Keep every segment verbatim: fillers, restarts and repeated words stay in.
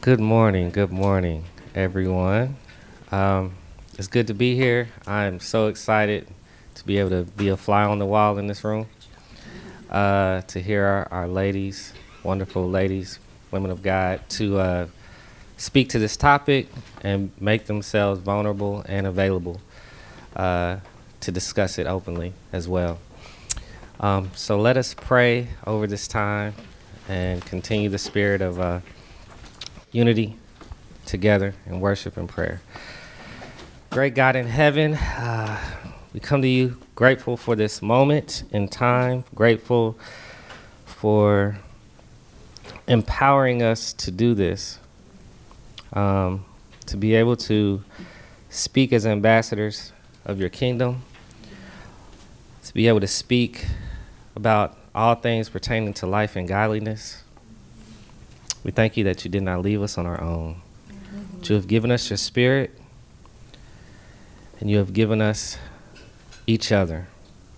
Good morning, good morning, everyone. Um, it's good to be here. I'm so excited to be able to be a fly on the wall in this room, uh, to hear our, our ladies, wonderful ladies, women of God, to uh, speak to this topic and make themselves vulnerable and available uh, to discuss it openly as well. Um, so let us pray over this time and continue the spirit of uh, unity together in worship and prayer. Great God in heaven, uh, we come to you grateful for this moment in time, grateful for empowering us to do this, um, to be able to speak as ambassadors of your kingdom, to be able to speak about all things pertaining to life and godliness. We thank you that you did not leave us on our own. Mm-hmm. That you have given us your spirit, and you have given us each other.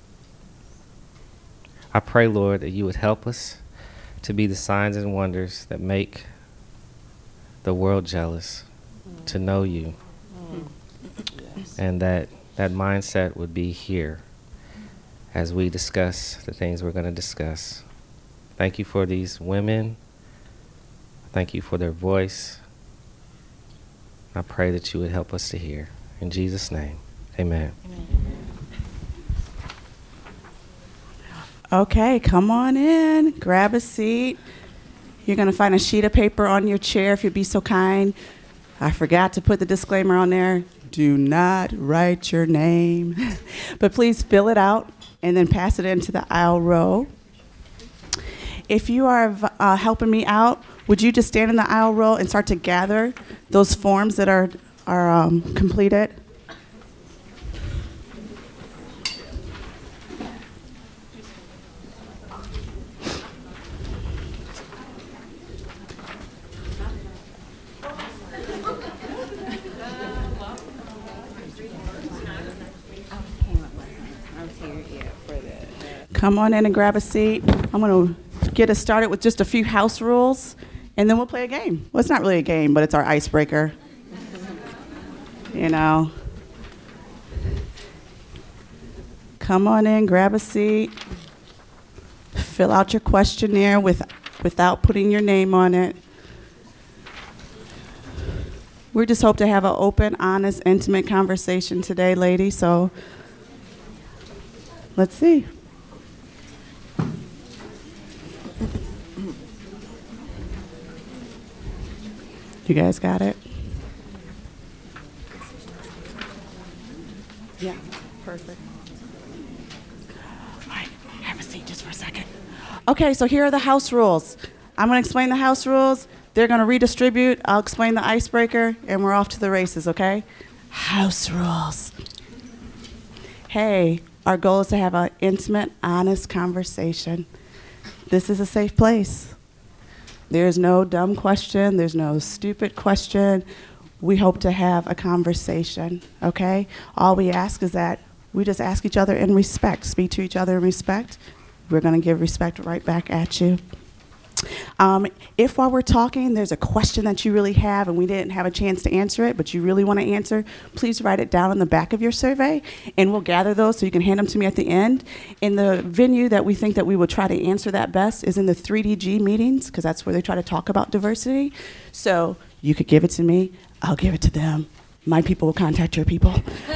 I pray, Lord, that you would help us to be the signs and wonders that make the world jealous, mm. to know you, mm. yes. and that that mindset would be here as we discuss the things we're going to discuss. Thank you for these women. Thank you for their voice. I pray that you would help us to hear. In Jesus' name, amen. Amen. Okay, come on in. Grab a seat. You're going to find a sheet of paper on your chair if you'd be so kind. I forgot to put the disclaimer on there. Do not write your name. But please fill it out and then pass it into the aisle row. If you are uh, helping me out, would you just stand in the aisle row and start to gather those forms that are, are um, completed? Come on in and grab a seat. I'm going to get us started with just a few house rules, and then we'll play a game. Well, it's not really a game, but it's our icebreaker. You know. Come on in, grab a seat. Fill out your questionnaire with, without putting your name on it. We just hope to have an open, honest, intimate conversation today, ladies, so let's see. You guys got it? Yeah, perfect. All right, have a seat just for a second. Okay, so here are the house rules. I'm going to explain the house rules. They're going to redistribute. I'll explain the icebreaker, and we're off to the races, okay? House rules. Hey, our goal is to have an intimate, honest conversation. This is a safe place. There's no dumb question. There's no stupid question. We hope to have a conversation, okay? All we ask is that we just ask each other in respect, speak to each other in respect. We're going to give respect right back at you. Um, if while we're talking there's a question that you really have and we didn't have a chance to answer it, but you really want to answer, please write it down in the back of your survey, and we'll gather those so you can hand them to me at the end. In the venue that we think that we will try to answer that best is in the three D G meetings, because that's where they try to talk about diversity. So you could give it to me, I'll give it to them. My people will contact your people.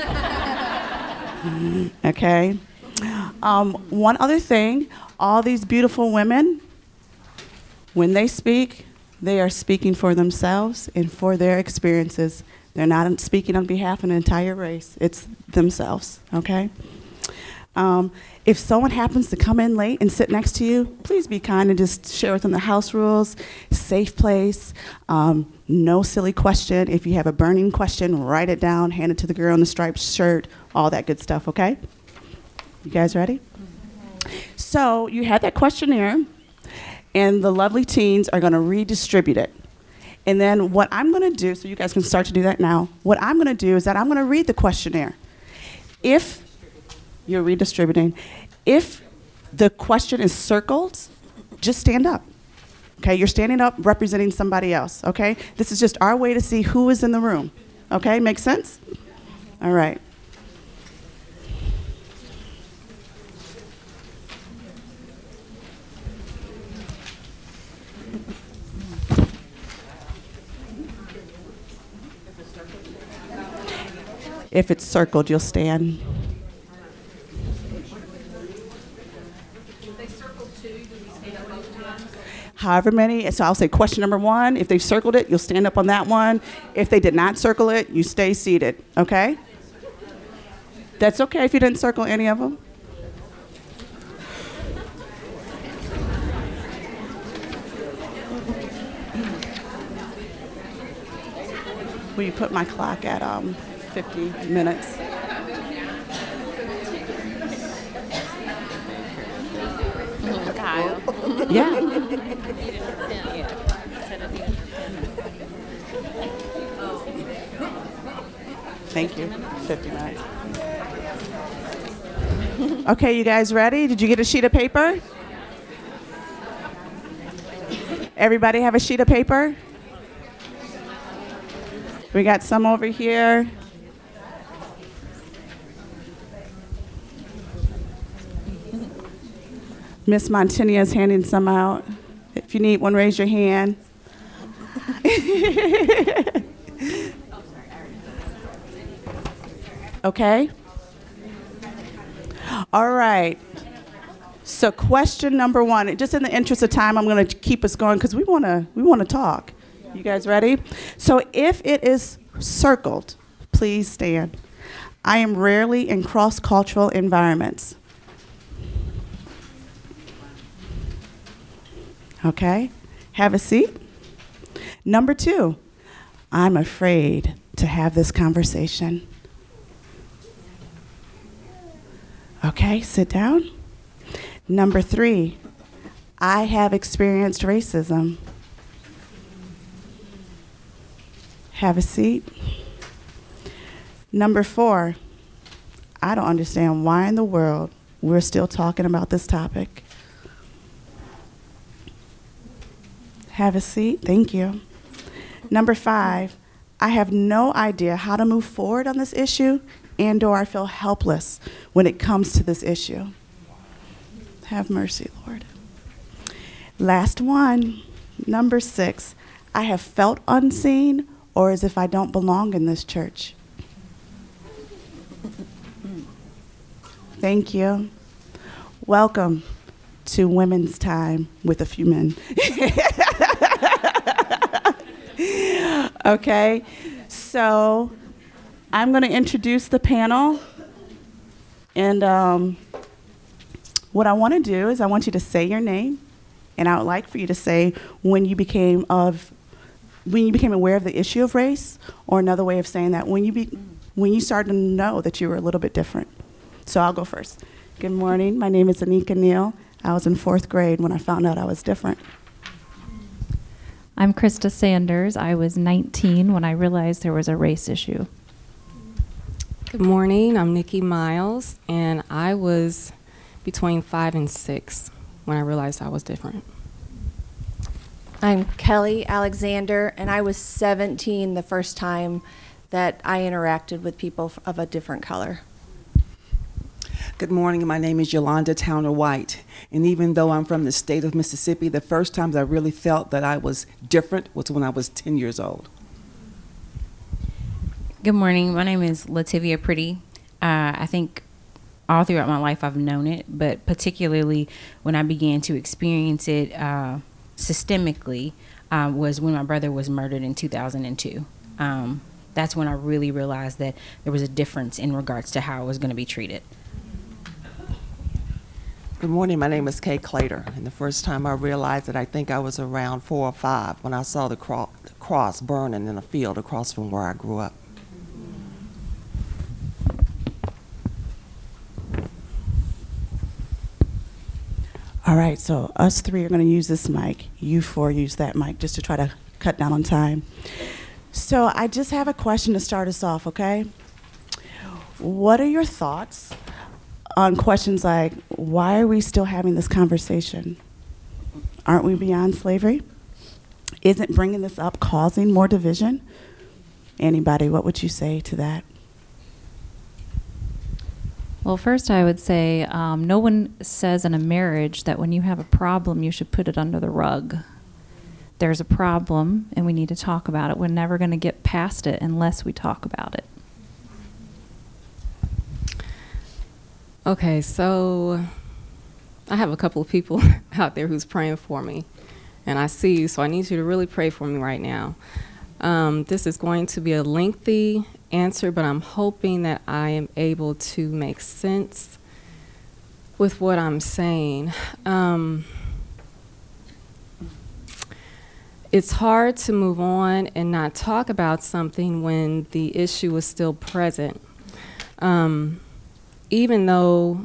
mm, okay. Um, one other thing, all these beautiful women, when they speak, they are speaking for themselves and for their experiences. They're not speaking on behalf of an entire race. It's themselves, okay? Um, if someone happens to come in late and sit next to you, please be kind and just share with them the house rules, safe place, um, no silly question. If you have a burning question, write it down, hand it to the girl in the striped shirt, all that good stuff, okay? You guys ready? So you had that questionnaire, and the lovely teens are going to redistribute it. And then what I'm going to do, so you guys can start to do that now, what I'm going to do is that I'm going to read the questionnaire. If you're redistributing, if the question is circled, just stand up. Okay, you're standing up representing somebody else, okay? This is just our way to see who is in the room, okay? Make sense? All right. If it's circled, you'll stand. However many, so I'll say question number one. If they've circled it, you'll stand up on that one. If they did not circle it, you stay seated, okay? That's okay if you didn't circle any of them. Will you put my clock at um, fifty minutes? Kyle. Yeah. Thank you. fifty minutes. Okay, you guys ready? Did you get a sheet of paper? Everybody have a sheet of paper? We got some over here. Miss Montini is handing some out. If you need one, raise your hand. Okay? All right. So question number one, just in the interest of time, I'm going to keep us going because we want to we want to talk. You guys ready? So if it is circled, please stand. I am rarely in cross-cultural environments. Okay, have a seat. Number two, I'm afraid to have this conversation. Okay, sit down. Number three, I have experienced racism. Have a seat. Number four, I don't understand why in the world we're still talking about this topic. Have a seat. Thank you. Number five, I have no idea how to move forward on this issue and or I feel helpless when it comes to this issue. Have mercy, Lord. Last one, number six, I have felt unseen or as if I don't belong in this church. Thank you. Welcome to Women's Time with a few men. Okay, so I'm going to introduce the panel, and um, what I want to do is I want you to say your name, and I would like for you to say when you became of when you became aware of the issue of race, or another way of saying that when you be, when you started to know that you were a little bit different. So I'll go first. Good morning. My name is Anika Neal. I was in fourth grade when I found out I was different. I'm Krista Sanders. I was nineteen when I realized there was a race issue. Good morning. I'm Nikki Miles, and I was between five and six when I realized I was different. I'm Kelly Alexander, and I was seventeen the first time that I interacted with people of a different color. Good morning. My name is Yolanda Towner White, and even though I'm from the state of Mississippi, the first times I really felt that I was different was when I was ten years old. Good morning. My name is Lativia Pretty. Uh, I think all throughout my life I've known it, but particularly when I began to experience it uh, systemically uh, was when my brother was murdered in two thousand two. Um, that's when I really realized that there was a difference in regards to how I was going to be treated. Good morning. My name is Kay Clater, and the first time I realized it, I think I was around four or five when I saw the, cro- the cross burning in a field across from where I grew up. All right, so us three are going to use this mic. You four use that mic just to try to cut down on time. So I just have a question to start us off, okay? What are your thoughts on questions like, why are we still having this conversation? Aren't we beyond slavery? isn't bringing this up causing more division? Anybody, what would you say to that? Well, first I would say um, no one says in a marriage that when you have a problem, you should put it under the rug. There's a problem, and we need to talk about it. We're never going to get past it unless we talk about it. Okay, so I have a couple of people out there who's praying for me, and I see you, so I need you to really pray for me right now. Um, this is going to be a lengthy answer, but I'm hoping that I am able to make sense with what I'm saying. Um, it's hard to move on and not talk about something when the issue is still present. Um, even though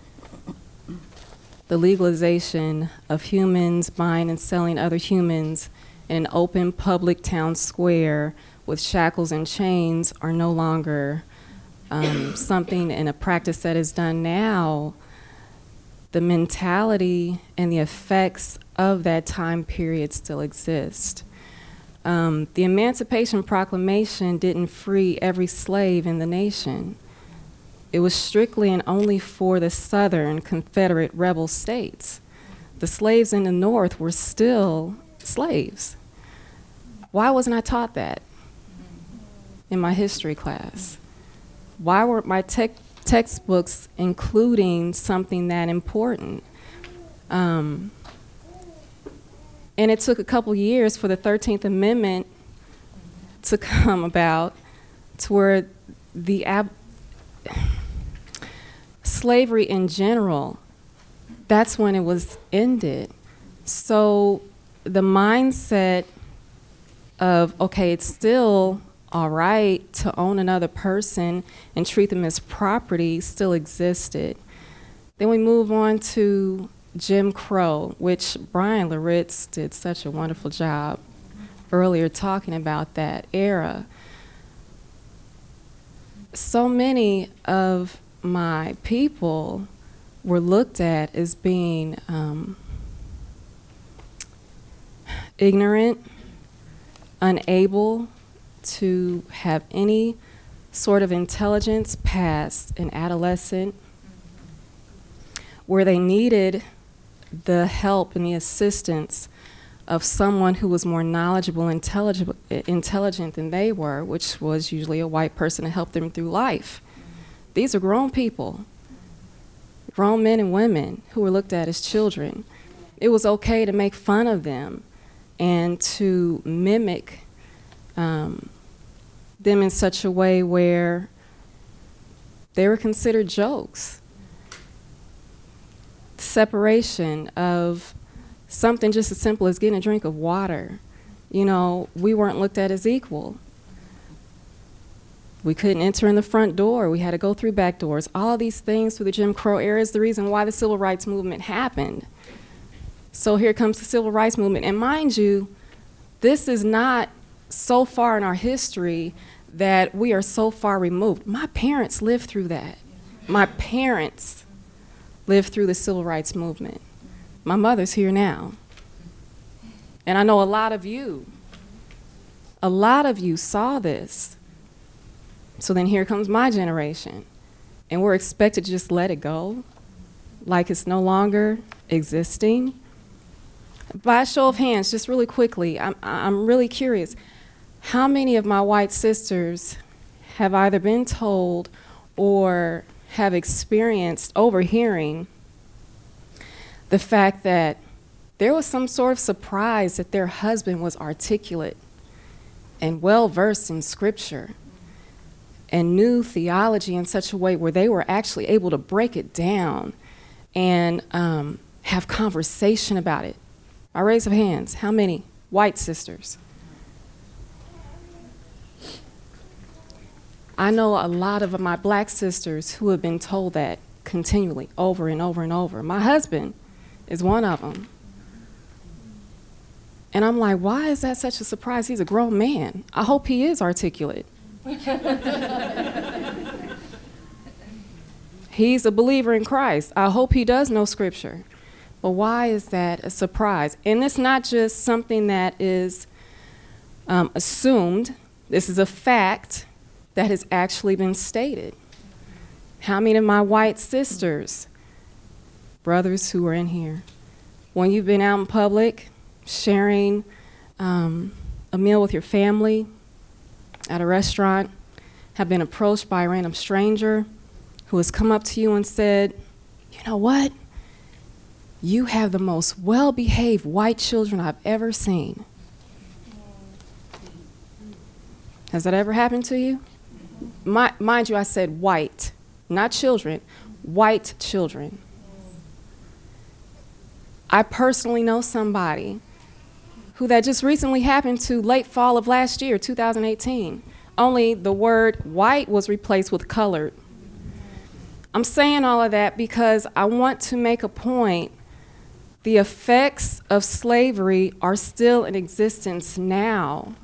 the legalization of humans buying and selling other humans in an open public town square with shackles and chains are no longer um, something and a practice that is done now, the mentality and the effects of that time period still exist. Um, the Emancipation Proclamation didn't free every slave in the nation. It was strictly and only for the Southern Confederate rebel states. The slaves in the North were still slaves. Why wasn't I taught that in my history class? Why weren't my te- textbooks including something that important? Um, and it took a couple years for the thirteenth Amendment to come about to where the ab- slavery in general, that's when it was ended. So the mindset of, okay, it's still all right to own another person and treat them as property still existed. Then we move on to Jim Crow, which Brian Laritz did such a wonderful job earlier talking about that era. So many of my people were looked at as being um, ignorant, unable to have any sort of intelligence past an adolescent, where they needed the help and the assistance of someone who was more knowledgeable and intelligent, intelligent than they were, which was usually a white person to help them through life. These are grown people, grown men and women who were looked at as children. It was okay to make fun of them and to mimic um, them in such a way where they were considered jokes. Separation of something just as simple as getting a drink of water. You know, we weren't looked at as equal. We couldn't enter in the front door. We had to go through back doors. All these things through the Jim Crow era is the reason why the Civil Rights Movement happened. So here comes the Civil Rights Movement. And mind you, this is not so far in our history that we are so far removed. My parents lived through that. My parents lived through the Civil Rights Movement. My mother's here now. And I know a lot of you, a lot of you saw this. So then here comes my generation. And we're expected to just let it go, like it's no longer existing. By a show of hands, just really quickly, I'm, I'm really curious. How many of my white sisters have either been told or have experienced overhearing the fact that there was some sort of surprise that their husband was articulate and well-versed in scripture and knew theology in such a way where they were actually able to break it down and um, have conversation about it? By raise of hands, how many white sisters? I know a lot of my black sisters who have been told that continually, over and over and over. My husband is one of them. And I'm like, why is that such a surprise? He's a grown man. I hope he is articulate. He's a believer in Christ. I hope he does know scripture. Well, why is that a surprise? And it's not just something that is um, assumed. This is a fact that has actually been stated. How many of my white sisters, brothers who are in here, when you've been out in public sharing um, a meal with your family at a restaurant, have been approached by a random stranger who has come up to you and said, you know what? You have the most well-behaved white children I've ever seen. Has that ever happened to you? My, mind you, I said white, not children, white children. I personally know somebody who that just recently happened to late fall of last year, two thousand eighteen. Only the word white was replaced with colored. I'm saying all of that because I want to make a point. The effects of slavery are still in existence now.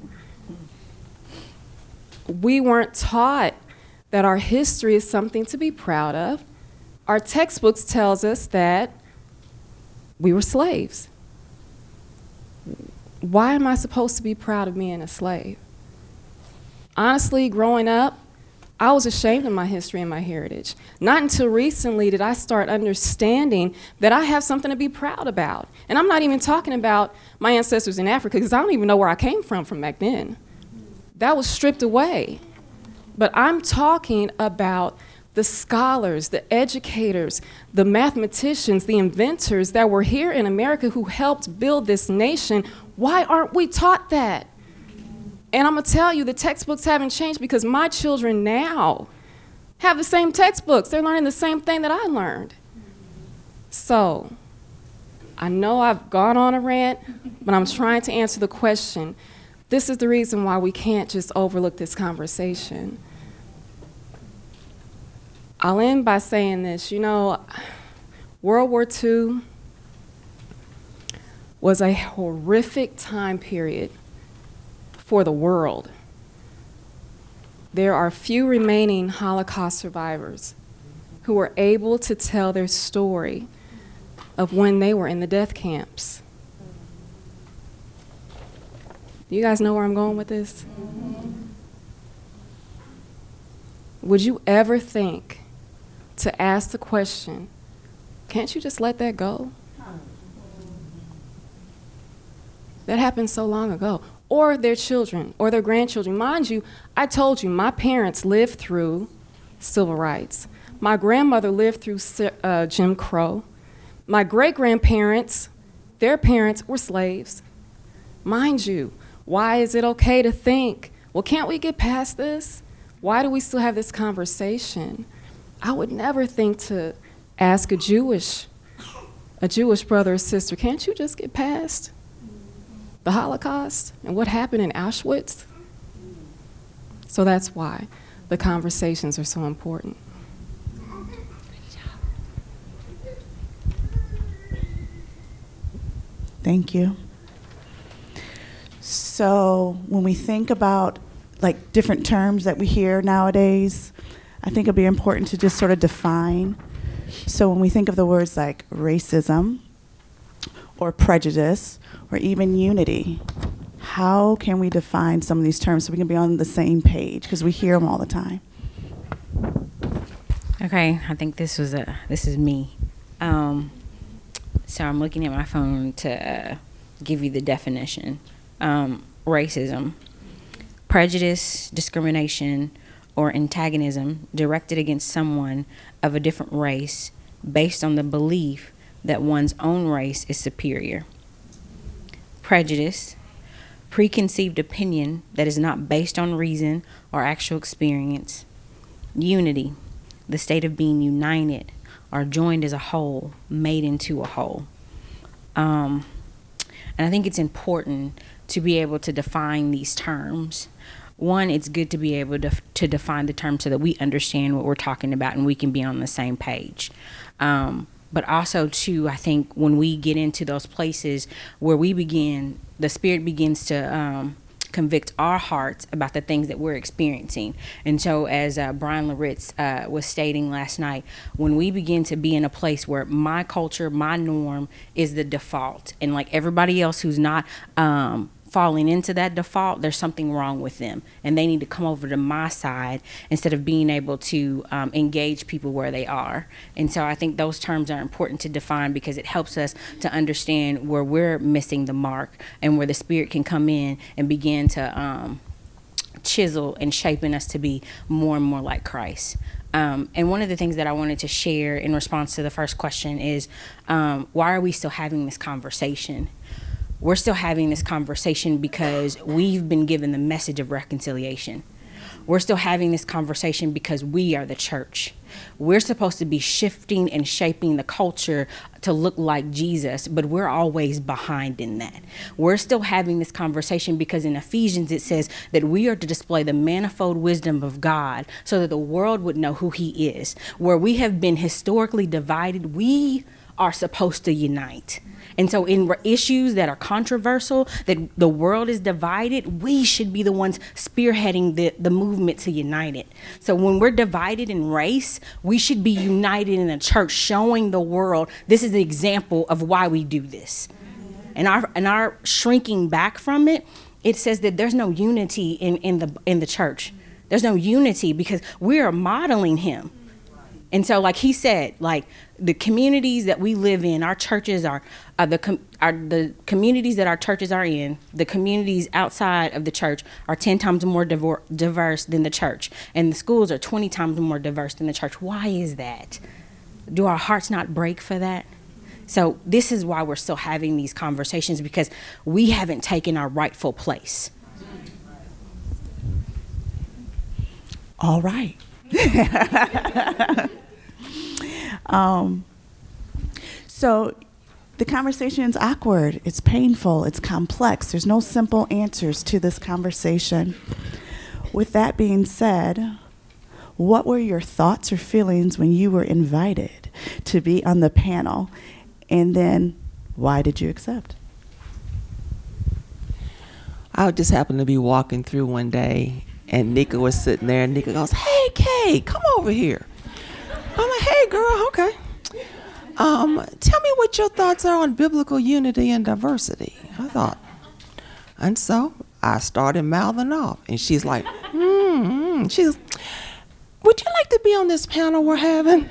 We weren't taught that our history is something to be proud of. Our textbooks tells us that we were slaves. Why am I supposed to be proud of being a slave? Honestly, growing up, I was ashamed of my history and my heritage. Not until recently did I start understanding that I have something to be proud about. And I'm not even talking about my ancestors in Africa, because I don't even know where I came from from back then. That was stripped away. But I'm talking about the scholars, the educators, the mathematicians, the inventors that were here in America who helped build this nation. Why aren't we taught that? And I'm going to tell you, the textbooks haven't changed because my children now have the same textbooks. They're learning the same thing that I learned. So I know I've gone on a rant, but I'm trying to answer the question. This is the reason why we can't just overlook this conversation. I'll end by saying this. You know, World War Two was a horrific time period for the world. There are few remaining Holocaust survivors who were able to tell their story of when they were in the death camps. You guys know where I'm going with this? Mm-hmm. Would you ever think to ask the question, can't you just let that go? That happened so long ago. Or their children, or their grandchildren. Mind you, I told you, my parents lived through civil rights. My grandmother lived through uh, Jim Crow. My great-grandparents, their parents were slaves. Mind you, why is it okay to think, well, can't we get past this? Why do we still have this conversation? I would never think to ask a Jewish, a Jewish brother or sister, can't you just get past the Holocaust and what happened in Auschwitz? So that's why the conversations are so important. Thank you. So when we think about like different terms that we hear nowadays, I think it'd be important to just sort of define. So when we think of the words like racism or prejudice or even unity, how can we define some of these terms so we can be on the same page? Because we hear them all the time. Okay, I think this was a this is me. Um, so I'm looking at my phone to uh, give you the definition. Um, racism, prejudice, discrimination, or antagonism directed against someone of a different race based on the belief that one's own race is superior. Prejudice, preconceived opinion that is not based on reason or actual experience. Unity, the state of being united or joined as a whole, made into a whole. Um, and I think it's important to be able to define these terms. One, it's good to be able to, to define the terms so that we understand what we're talking about and we can be on the same page. Um, but also, too, I think when we get into those places where we begin, the Spirit begins to um, convict our hearts about the things that we're experiencing. And so as uh, Brian Laritz uh, was stating last night, when we begin to be in a place where my culture, my norm is the default, and like everybody else who's not um, falling into that default, there's something wrong with them, and they need to come over to my side instead of being able to um, engage people where they are. And so I think those terms are important to define, because it helps us to understand where we're missing the mark and where the Spirit can come in and begin to um, chisel and shaping us to be more and more like Christ. Um, and one of the things that I wanted to share in response to the first question is, um, why are we still having this conversation? We're still having this conversation because we've been given the message of reconciliation. We're still having this conversation because we are the church. We're supposed to be shifting and shaping the culture to look like Jesus, but we're always behind in that. We're still having this conversation because in Ephesians it says that we are to display the manifold wisdom of God so that the world would know who he is. Where we have been historically divided, we are supposed to unite. And so in issues that are controversial, that the world is divided, we should be the ones spearheading the, the movement to unite it. So when we're divided in race, we should be united in a church, showing the world this is an example of why we do this. And our and our shrinking back from it, it says that there's no unity in, in the in the church. There's no unity because we are modeling him. And so, like he said, like the communities that we live in, our churches are, uh, the com- are the communities that our churches are in, the communities outside of the church are ten times more divor- diverse than the church. And the schools are twenty times more diverse than the church. Why is that? Do our hearts not break for that? So this is why we're still having these conversations, because we haven't taken our rightful place. All right. um, so the conversation is awkward, it's painful, it's complex. There's no simple answers to this conversation. With that being said, what were your thoughts or feelings when you were invited to be on the panel? And then why did you accept? I just happened to be walking through one day, and Nika was sitting there, and Nika goes, "Hey, Kay, come over here." I'm like, "Hey, girl, okay. Um, tell me what your thoughts are on biblical unity and diversity." I thought, and so I started mouthing off, and she's like, mm-hmm. She's, "Would you like to be on this panel we're having?"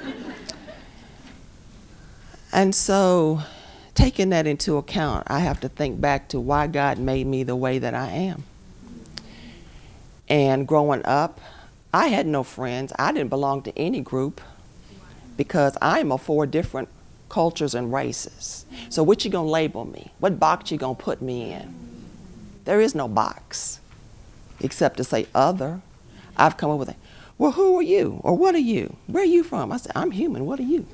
And so, taking that into account, I have to think back to why God made me the way that I am. And growing up, I had no friends. I didn't belong to any group because I'm of four different cultures and races. So what you gonna label me? What box you gonna put me in? There is no box except to say other. I've come up with it. Well, who are you? Or what are you? Where are you from? I said, I'm human. What are you?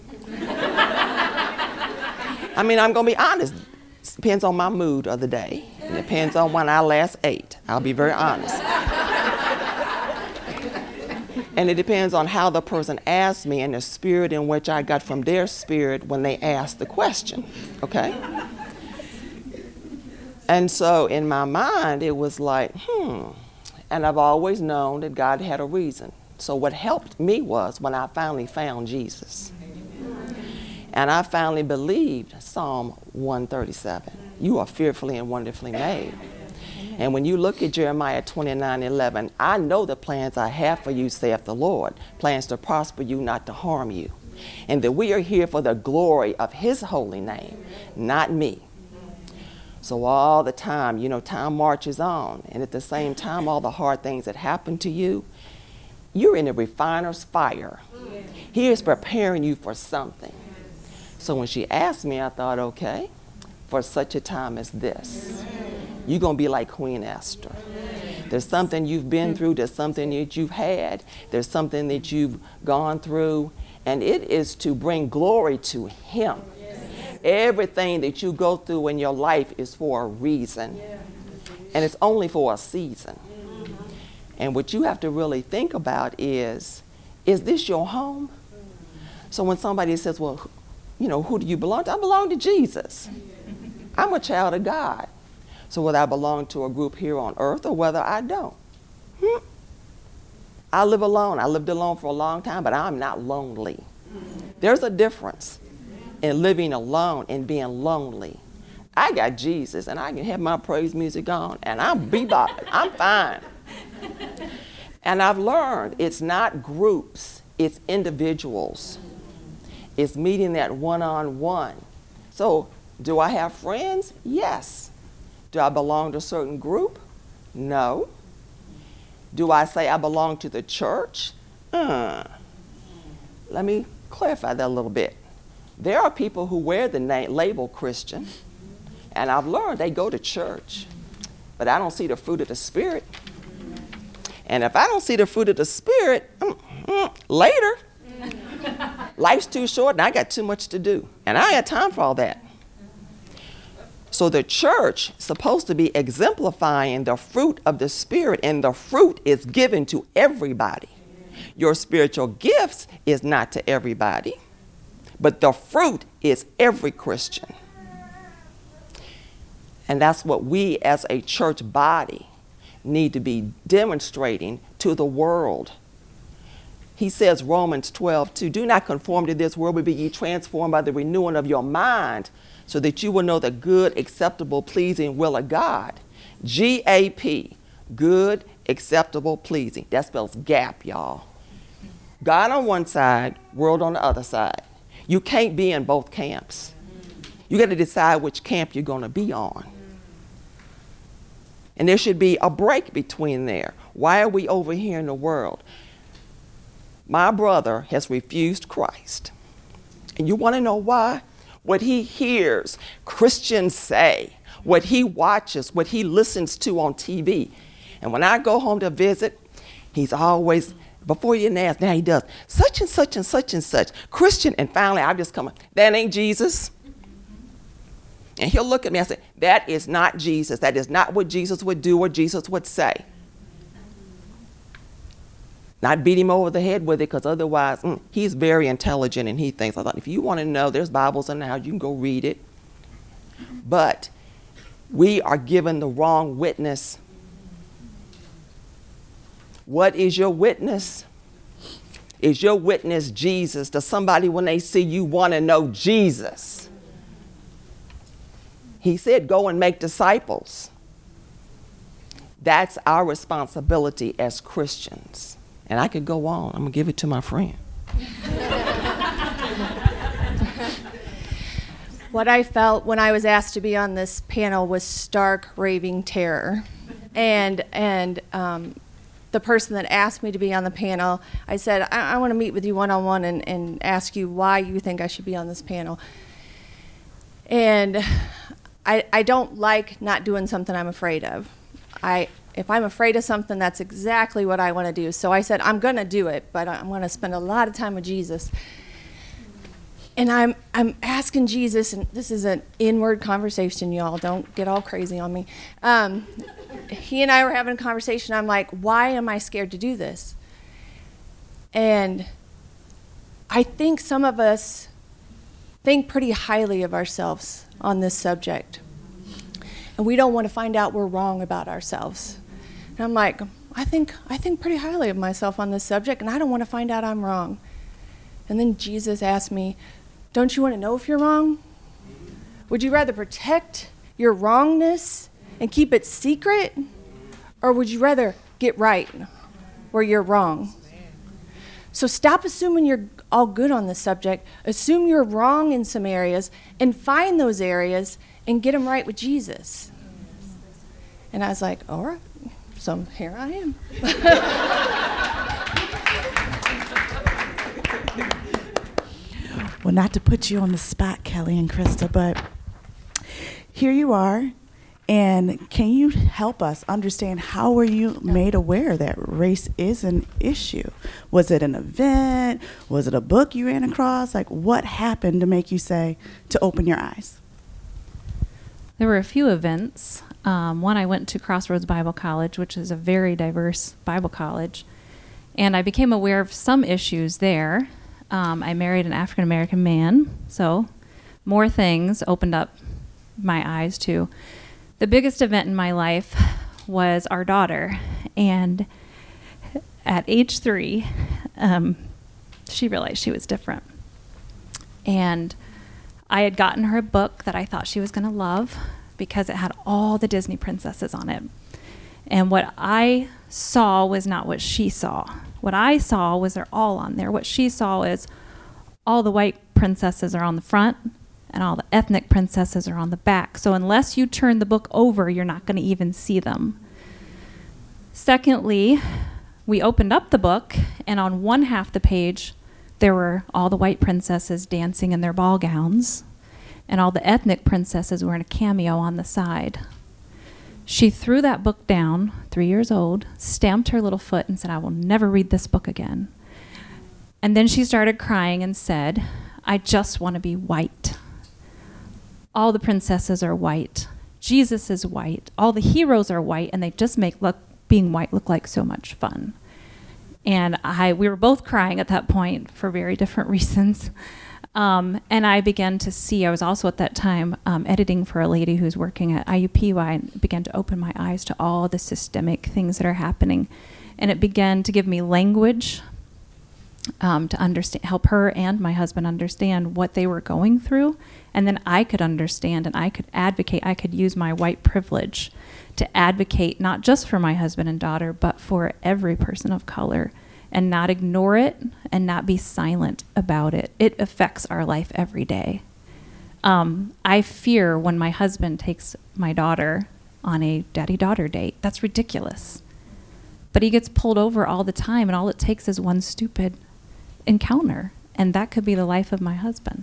I mean, I'm gonna be honest. It depends on my mood of the day. It depends on when I last ate. I'll be very honest. And it depends on how the person asked me and the spirit in which I got from their spirit when they asked the question, okay? And so in my mind, it was like, hmm. And I've always known that God had a reason. So what helped me was when I finally found Jesus. And I finally believed Psalm one thirty-seven. You are fearfully and wonderfully made. And when you look at Jeremiah twenty-nine eleven, I know the plans I have for you, saith the Lord, plans to prosper you, not to harm you. And that we are here for the glory of his holy name, not me. So all the time, you know, time marches on. And at the same time, all the hard things that happen to you, you're in a refiner's fire. He is preparing you for something. So when she asked me, I thought, okay, for such a time as this, you're going to be like Queen Esther. There's something you've been through. There's something that you've had. There's something that you've gone through. And it is to bring glory to him. Everything that you go through in your life is for a reason. And it's only for a season. And what you have to really think about is, is this your home? So when somebody says, well, you know, who do you belong to? I belong to Jesus. I'm a child of God. So whether I belong to a group here on earth or whether I don't. Hmm. I live alone. I lived alone for a long time, but I'm not lonely. There's a difference in living alone and being lonely. I got Jesus, and I can have my praise music on, and I'm bebopping. I'm fine. And I've learned it's not groups, it's individuals. It's meeting that one-on-one. So do I have friends? Yes. Do I belong to a certain group? No. Do I say I belong to the church? Uh, let me clarify that a little bit. There are people who wear the name, label Christian, and I've learned they go to church, but I don't see the fruit of the Spirit. And if I don't see the fruit of the Spirit, mm, mm, later, life's too short and I got too much to do. And I ain't got time for all that. So the church is supposed to be exemplifying the fruit of the Spirit, and the fruit is given to everybody. Your spiritual gifts is not to everybody, but the fruit is every Christian. And that's what we as a church body need to be demonstrating to the world. He says, Romans twelve two, do not conform to this world, but be ye transformed by the renewing of your mind, so that you will know the good, acceptable, pleasing will of God. G A P, good, acceptable, pleasing. That spells gap, y'all. God on one side, world on the other side. You can't be in both camps. You got to decide which camp you're going to be on. And there should be a break between there. Why are we over here in the world? My brother has refused Christ. And you want to know why? What he hears Christians say, what he watches, what he listens to on T V. And when I go home to visit, he's always, before you even ask, now he does, such and such and such and such, Christian. And finally, I just come, that ain't Jesus. And he'll look at me and say, that is not Jesus. That is not what Jesus would do or Jesus would say. Not beat him over the head with it, because otherwise, mm, he's very intelligent and he thinks, I thought, if you want to know, there's Bibles in the house, you can go read it. But we are given the wrong witness. What is your witness? Is your witness Jesus? Does somebody, when they see you, want to know Jesus? He said, go and make disciples. That's our responsibility as Christians. And I could go on. I'm going to give it to my friend. What I felt when I was asked to be on this panel was stark, raving terror. And and um, the person that asked me to be on the panel, I said, I, I want to meet with you one-on-one and, and ask you why you think I should be on this panel. And I, I don't like not doing something I'm afraid of. I If I'm afraid of something, that's exactly what I want to do. So I said, I'm going to do it, but I'm going to spend a lot of time with Jesus. And I'm I'm asking Jesus, and this is an inward conversation, y'all. Don't get all crazy on me. Um, he and I were having a conversation. I'm like, why am I scared to do this? And I think some of us think pretty highly of ourselves on this subject. And we don't want to find out we're wrong about ourselves. And I'm like, I think I think pretty highly of myself on this subject, and I don't want to find out I'm wrong. And then Jesus asked me, don't you want to know if you're wrong? Would you rather protect your wrongness and keep it secret? Or would you rather get right where you're wrong? So stop assuming you're all good on this subject. Assume you're wrong in some areas and find those areas and get them right with Jesus. And I was like, all right, so here I am. Well, not to put you on the spot, Kelly and Krista, but here you are. And can you help us understand how were you made aware that race is an issue? Was it an event? Was it a book you ran across? Like, what happened to make you say, to open your eyes? There were a few events. Um, one, I went to Crossroads Bible College, which is a very diverse Bible college, and I became aware of some issues there. Um, I married an African-American man, so more things opened up my eyes to. The biggest event in my life was our daughter. And at age three, um, she realized she was different. And I had gotten her a book that I thought she was going to love because it had all the Disney princesses on it. And what I saw was not what she saw. What I saw was they're all on there. What she saw is all the white princesses are on the front and all the ethnic princesses are on the back. So unless you turn the book over, you're not going to even see them. Secondly, we opened up the book, and on one half the page, there were all the white princesses dancing in their ball gowns, and all the ethnic princesses were in a cameo on the side. She threw that book down, three years old, stamped her little foot and said, "I will never read this book again." And then she started crying and said, "I just want to be white. All the princesses are white. Jesus is white. All the heroes are white, and they just make look, being white look like so much fun." And I, we were both crying at that point for very different reasons. Um, and I began to see, I was also at that time um, editing for a lady who's working at I U P Y, and began to open my eyes to all the systemic things that are happening. And it began to give me language um, to understand, help her and my husband understand what they were going through. And then I could understand and I could advocate, I could use my white privilege to advocate not just for my husband and daughter, but for every person of color, and not ignore it and not be silent about it. It affects our life every day. Um, I fear when my husband takes my daughter on a daddy-daughter date. That's ridiculous. But he gets pulled over all the time, and all it takes is one stupid encounter, and that could be the life of my husband.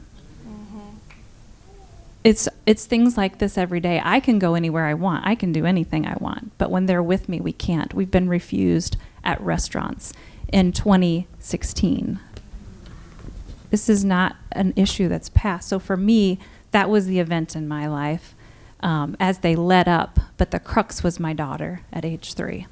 It's it's things like this every day. I can go anywhere I want. I can do anything I want. But when they're with me, we can't. We've been refused at restaurants in twenty sixteen. This is not an issue that's passed. So for me, that was the event in my life um, as they led up. But the crux was my daughter at age three.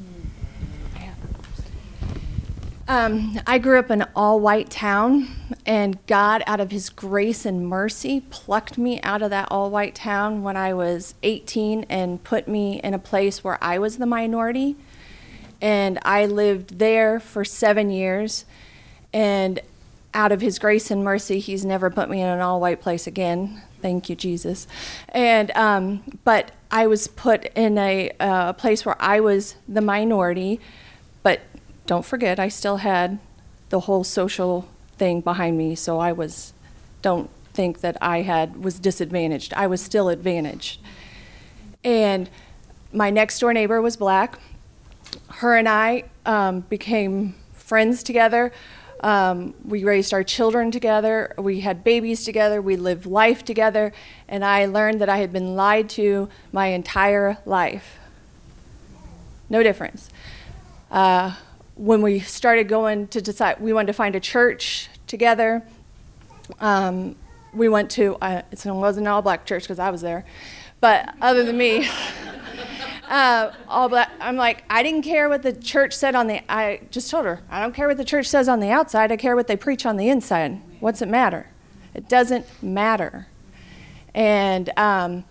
Um, I grew up in an all-white town, and God, out of his grace and mercy, plucked me out of that all-white town when I was eighteen and put me in a place where I was the minority. And I lived there for seven years, and out of his grace and mercy, he's never put me in an all-white place again. Thank you, Jesus. And um, but I was put in a uh, place where I was the minority, but don't forget, I still had the whole social thing behind me, so I was, don't think that I had was disadvantaged. I was still advantaged. And my next door neighbor was black. Her and I um, became friends together. Um, we raised our children together. We had babies together. We lived life together. And I learned that I had been lied to my entire life. No difference. Uh, when we started going to decide, we wanted to find a church together. Um, we went to, uh, it wasn't an all-black church because I was there, but other than me, uh, all black. I'm like, I didn't care what the church said on the, I just told her, I don't care what the church says on the outside, I care what they preach on the inside. What's it matter? It doesn't matter. And um,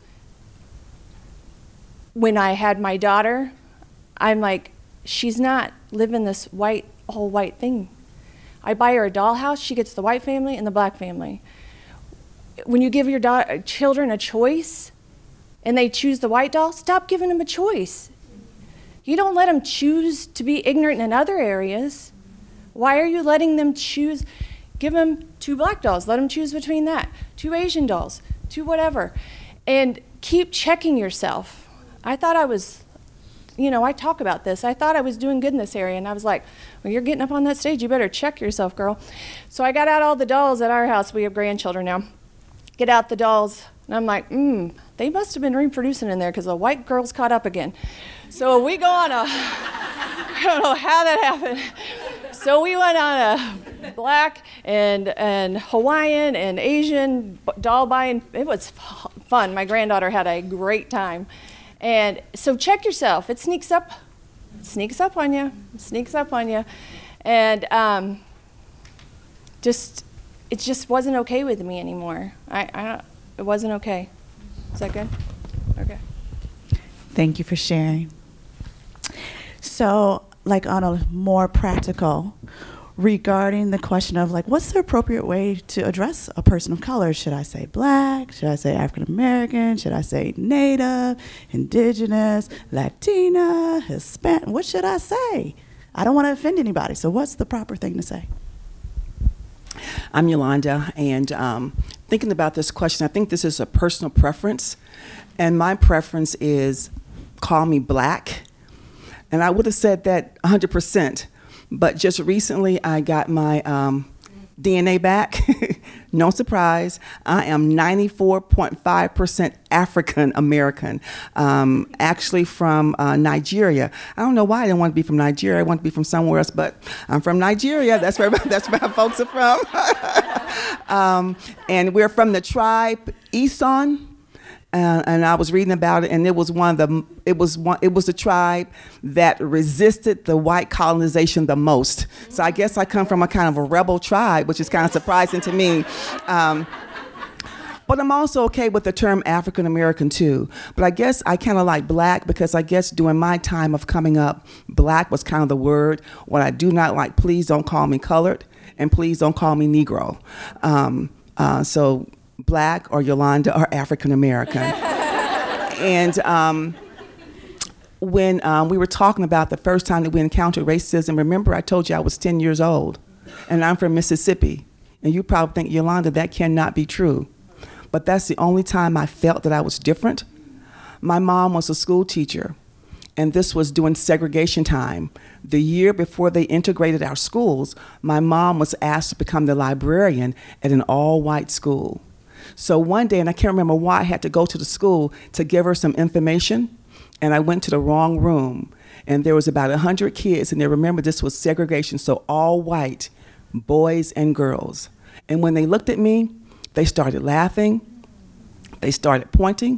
when I had my daughter, I'm like, she's not living this white, whole white thing. I buy her a dollhouse, she gets the white family and the black family. When you give your da- children a choice and they choose the white doll, stop giving them a choice. You don't let them choose to be ignorant in other areas. Why are you letting them choose? Give them two black dolls, let them choose between that. Two Asian dolls, two whatever. And keep checking yourself. I thought I was You know, I talk about this. I thought I was doing good in this area, and I was like, well, you're getting up on that stage. You better check yourself, girl. So I got out all the dolls at our house. We have grandchildren now. Get out the dolls, and I'm like, hmm, they must have been reproducing in there because the white girl's caught up again. So we go on a, I don't know how that happened. So we went on a black and, and Hawaiian and Asian doll buying. It was fun. My granddaughter had a great time. And so check yourself. It sneaks up, it sneaks up on you, it sneaks up on you. And um, just, it just wasn't okay with me anymore. I, I, it wasn't okay. Is that good? Okay. Thank you for sharing. So, like on a more practical, regarding the question of like, what's the appropriate way to address a person of color? Should I say black? Should I say African American? Should I say Native, Indigenous, Latina, Hispanic? What should I say? I don't want to offend anybody. So, what's the proper thing to say? I'm Yolanda, and um, thinking about this question, I think this is a personal preference, and my preference is call me black. And I would have said that one hundred percent, but just recently I got my um, D N A back. No surprise, I am ninety-four point five percent African American, um, actually from uh, Nigeria. I don't know why I didn't want to be from Nigeria. I want to be from somewhere else, but I'm from Nigeria. That's where that's where my folks are from. um, and we're from the tribe Eson. Uh, and I was reading about it, and it was one of the it was one it was a tribe that resisted the white colonization the most. So I guess I come from a kind of a rebel tribe, which is kind of surprising to me. Um, but I'm also okay with the term African American too. But I guess I kind of like black because I guess during my time of coming up, black was kind of the word. What I do not like, please don't call me colored, and please don't call me Negro. Um, uh, so. Black or Yolanda or African American. And um, when um, we were talking about the first time that we encountered racism, remember I told you I was ten years old and I'm from Mississippi. And you probably think, Yolanda, that cannot be true. But that's the only time I felt that I was different. My mom was a school teacher, and this was during segregation time. The year before they integrated our schools, my mom was asked to become the librarian at an all-white school. So one day, and I can't remember why, I had to go to the school to give her some information, and I went to the wrong room. And there was about one hundred kids, and they remember this was segregation, so all white, boys and girls. And when they looked at me, they started laughing, they started pointing.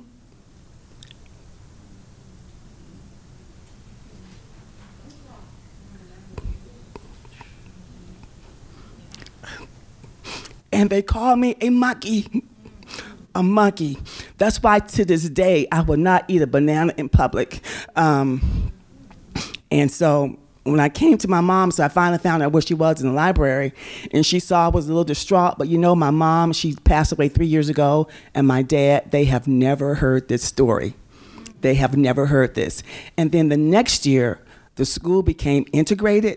And they called me a monkey. A monkey. That's why to this day, I will not eat a banana in public. Um, and so when I came to my mom, so I finally found out where she was in the library, and she saw I was a little distraught, but you know, my mom, she passed away three years ago, and my dad, they have never heard this story. They have never heard this. And then the next year, the school became integrated.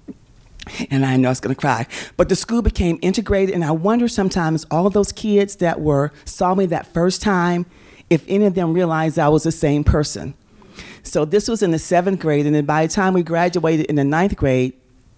And I know I was going to cry. But the school became integrated, and I wonder sometimes all those kids that were saw me that first time, if any of them realized I was the same person. So this was in the seventh grade, and then by the time we graduated in the ninth grade,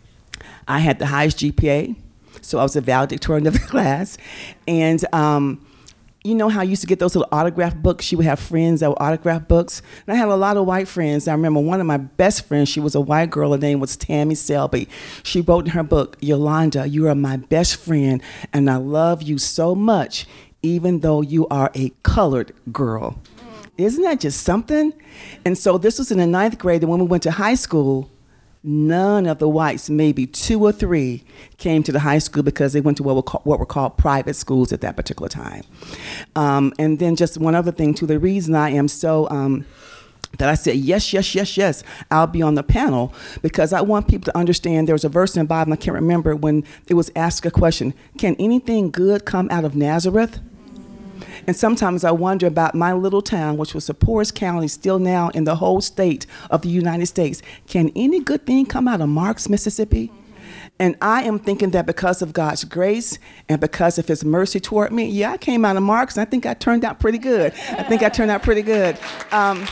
I had the highest G P A, so I was a valedictorian of the class. And um, you know how I used to get those little autograph books? You would have friends that were autograph books. And I had a lot of white friends. I remember one of my best friends, she was a white girl. Her name was Tammy Selby. She wrote in her book, Yolanda, you are my best friend, and I love you so much, even though you are a colored girl. Isn't that just something? And so this was in the ninth grade, and when we went to high school, none of the whites, maybe two or three, came to the high school because they went to what were, call, what were called private schools at that particular time. Um, and then just one other thing, too, the reason I am so, um, that I said, yes, yes, yes, yes, I'll be on the panel, because I want people to understand there was a verse in the Bible, I can't remember, when it was asked a question, can anything good come out of Nazareth? And sometimes I wonder about my little town, which was the poorest county still now in the whole state of the United States. Can any good thing come out of Marks, Mississippi? And I am thinking that because of God's grace and because of his mercy toward me, yeah, I came out of Marks, and I think I turned out pretty good. I think I turned out pretty good. Um,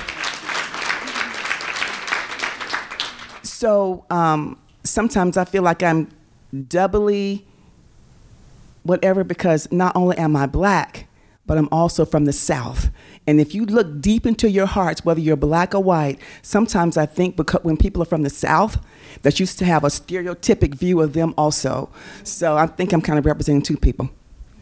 so um, sometimes I feel like I'm doubly whatever, because not only am I black, but I'm also from the South. And if you look deep into your hearts, whether you're black or white, sometimes I think because when people are from the South, that you used to have a stereotypic view of them also. So I think I'm kind of representing two people.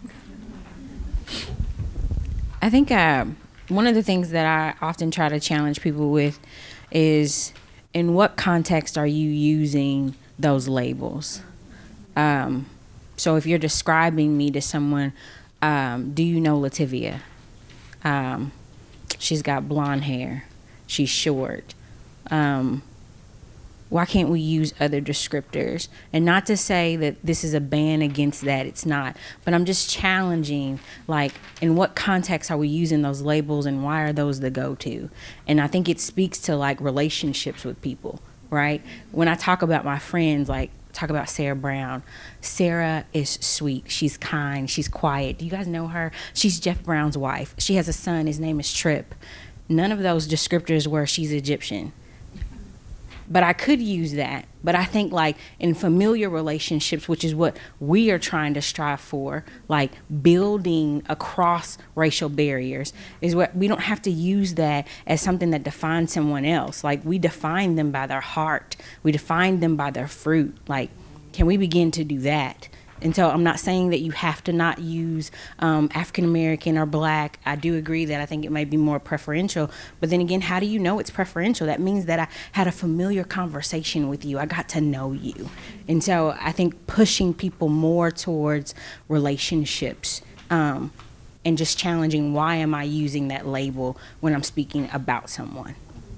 I think uh, one of the things that I often try to challenge people with is, in what context are you using those labels? Um, so if you're describing me to someone, Um, do you know Lativia? Um, she's got blonde hair. she's short. Um, why can't we use other descriptors? And not to say that this is a ban against that, it's not. But I'm just challenging, like, in what context are we using those labels and why are those the go-to? And I think it speaks to, like, relationships with people, right? When I talk about my friends, like, talk about Sarah Brown. Sarah is sweet. She's kind. She's quiet. Do you guys know her? She's Jeff Brown's wife. She has a son. His name is Tripp. None of those descriptors were she's Egyptian. But I could use that. But I think, like, in familiar relationships, which is what we are trying to strive for, like building across racial barriers, is what we don't have to use that as something that defines someone else. Like, we define them by their heart. We define them by their fruit. Like, can we begin to do that? And so I'm not saying that you have to not use um, African American or black. I do agree that I think it might be more preferential. But then again, how do you know it's preferential? That means that I had a familiar conversation with you. I got to know you. And so I think pushing people more towards relationships um, and just challenging, why am I using that label when I'm speaking about someone?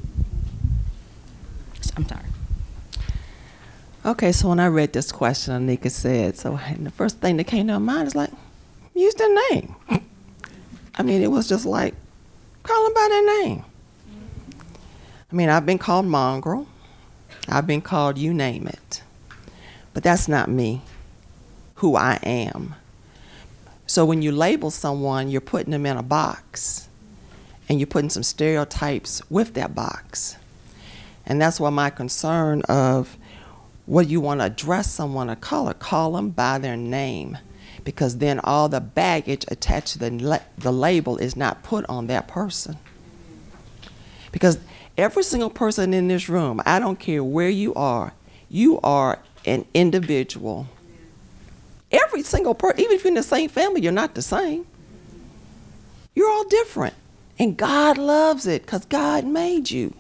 So, I'm sorry. Okay, so when I read this question, Anika said, so and the first thing that came to my mind is like, use their name. I mean, it was just like, call them by their name. I mean, I've been called mongrel. I've been called you name it. But that's not me, who I am. So when you label someone, you're putting them in a box, and you're putting some stereotypes with that box. And that's why my concern of what you want to address someone of color, call them by their name, because then all the baggage attached to the, la- the label is not put on that person. Because every single person in this room, I don't care where you are, you are an individual. Every single person, even if you're in the same family, you're not the same. You're all different. And God loves it because God made you.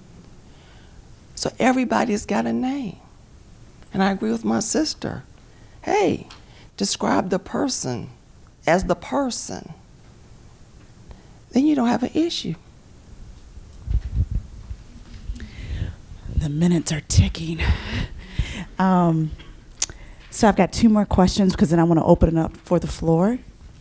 So everybody's got a name. And I agree with my sister. Hey, describe the person as the person. Then you don't have an issue. The minutes are ticking. Um, so I've got two more questions because then I want to open it up for the floor.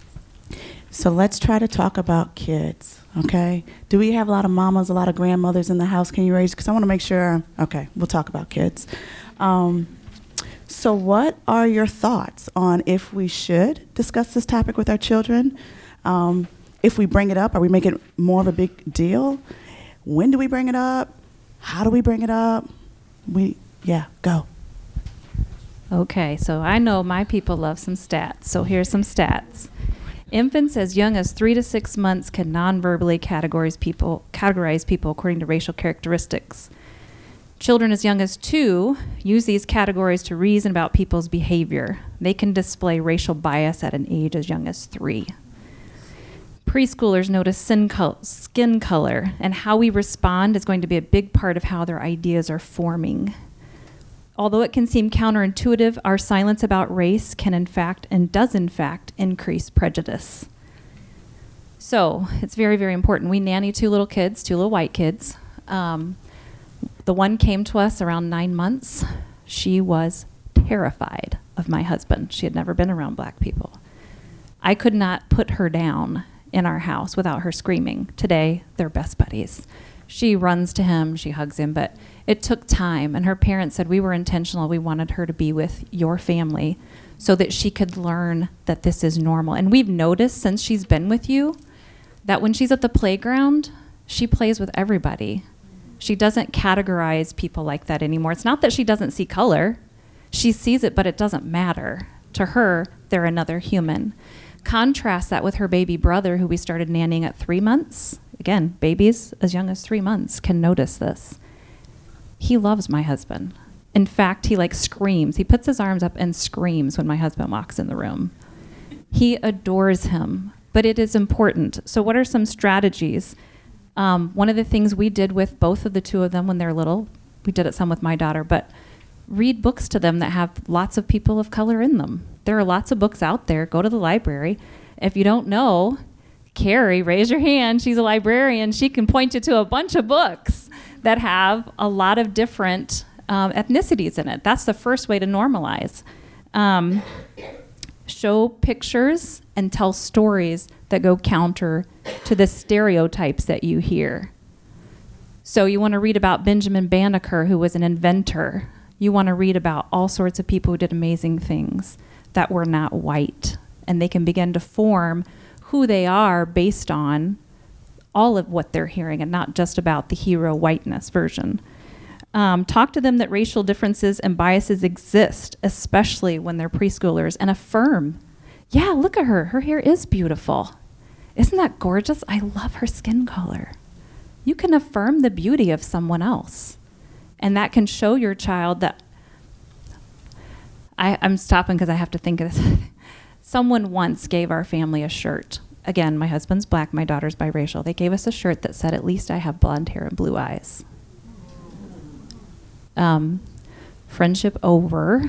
So let's try to talk about kids, okay? Do we have a lot of mamas, a lot of grandmothers in the house? Can you raise? Because I want to make sure. Okay, we'll talk about kids. Um, so what are your thoughts on if we should discuss this topic with our children? Um, if we bring it up, are we making it more of a big deal? When do we bring it up? How do we bring it up? We, yeah, go. Okay, so I know my people love some stats. So here's some stats. Infants as young as three to six months can non-verbally categorize people, categorize people according to racial characteristics. Children as young as two use these categories to reason about people's behavior. They can display racial bias at an age as young as three. Preschoolers notice skin color, and how we respond is going to be a big part of how their ideas are forming. Although it can seem counterintuitive, our silence about race can in fact, and does in fact, increase prejudice. So it's very, very important. We nanny two little kids, two little white kids. Um, the one came to us around nine months. She was terrified of my husband. She had never been around black people. I could not put her down in our house without her screaming. Today, they're best buddies. She runs to him, she hugs him, but it took time. And her parents said, we were intentional. We wanted her to be with your family so that she could learn that this is normal. And we've noticed since she's been with you that when she's at the playground, she plays with everybody. She doesn't categorize people like that anymore. It's not that she doesn't see color. She sees it, but it doesn't matter. To her, they're another human. Contrast that with her baby brother, who we started nannying at three months. Again, babies as young as three months can notice this. He loves my husband. In fact, he like screams. He puts his arms up and screams when my husband walks in the room. He adores him, but it is important. So what are some strategies? Um, one of the things we did with both of the two of them when they're little, we did it some with my daughter, but read books to them that have lots of people of color in them. There are lots of books out there. Go to the library. If you don't know, Carrie, raise your hand. She's a librarian. She can point you to a bunch of books that have a lot of different um, ethnicities in it. That's the first way to normalize. Um, show pictures and tell stories that go counter to the stereotypes that you hear. So you want to read about Benjamin Banneker, who was an inventor. You want to read about all sorts of people who did amazing things that were not white. And they can begin to form who they are based on all of what they're hearing and not just about the hero whiteness version. Um, talk to them that racial differences and biases exist, especially when they're preschoolers, and affirm, yeah, look at her. Her hair is beautiful. Isn't that gorgeous? I love her skin color. You can affirm the beauty of someone else. And that can show your child that, I, I'm stopping because I have to think of this. Someone once gave our family a shirt. Again, my husband's black, my daughter's biracial. They gave us a shirt that said, at least I have blonde hair and blue eyes. Um, friendship over.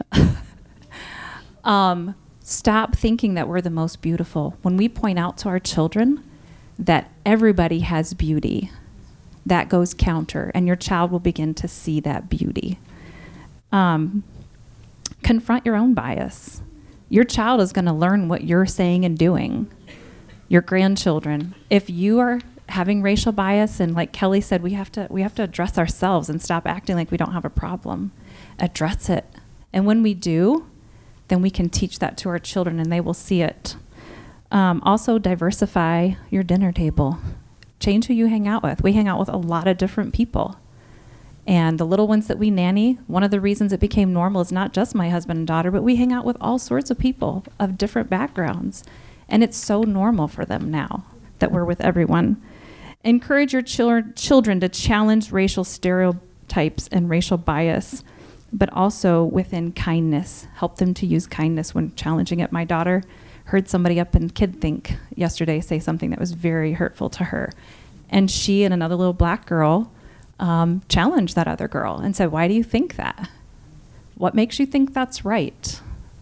um, stop thinking that we're the most beautiful. When we point out to our children that everybody has beauty, that goes counter, and your child will begin to see that beauty. Um, confront your own bias. Your child is going to learn what you're saying and doing. Your grandchildren. If you are having racial bias, and like Kelly said, we have to we have to address ourselves and stop acting like we don't have a problem. Address it. And when we do, then we can teach that to our children and they will see it. Um, also, diversify your dinner table. Change who you hang out with. We hang out with a lot of different people. And the little ones that we nanny, one of the reasons it became normal is not just my husband and daughter, but we hang out with all sorts of people of different backgrounds. And it's so normal for them now that we're with everyone. Encourage your chil- children to challenge racial stereotypes and racial bias, but also within kindness. Help them to use kindness when challenging it. My daughter heard somebody up in KidThink yesterday say something that was very hurtful to her. And she and another little black girl um, challenged that other girl and said, why do you think that? What makes you think that's right?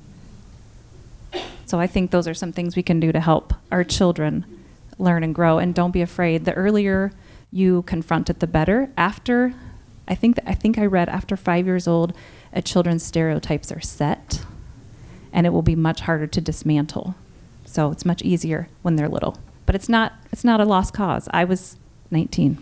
So I think those are some things we can do to help our children learn and grow. And don't be afraid. The earlier you confront it, the better. After, I think that, I think I read after five years old, a children's stereotypes are set, and it will be much harder to dismantle. So it's much easier when they're little. But it's not it's not a lost cause. I was nineteen.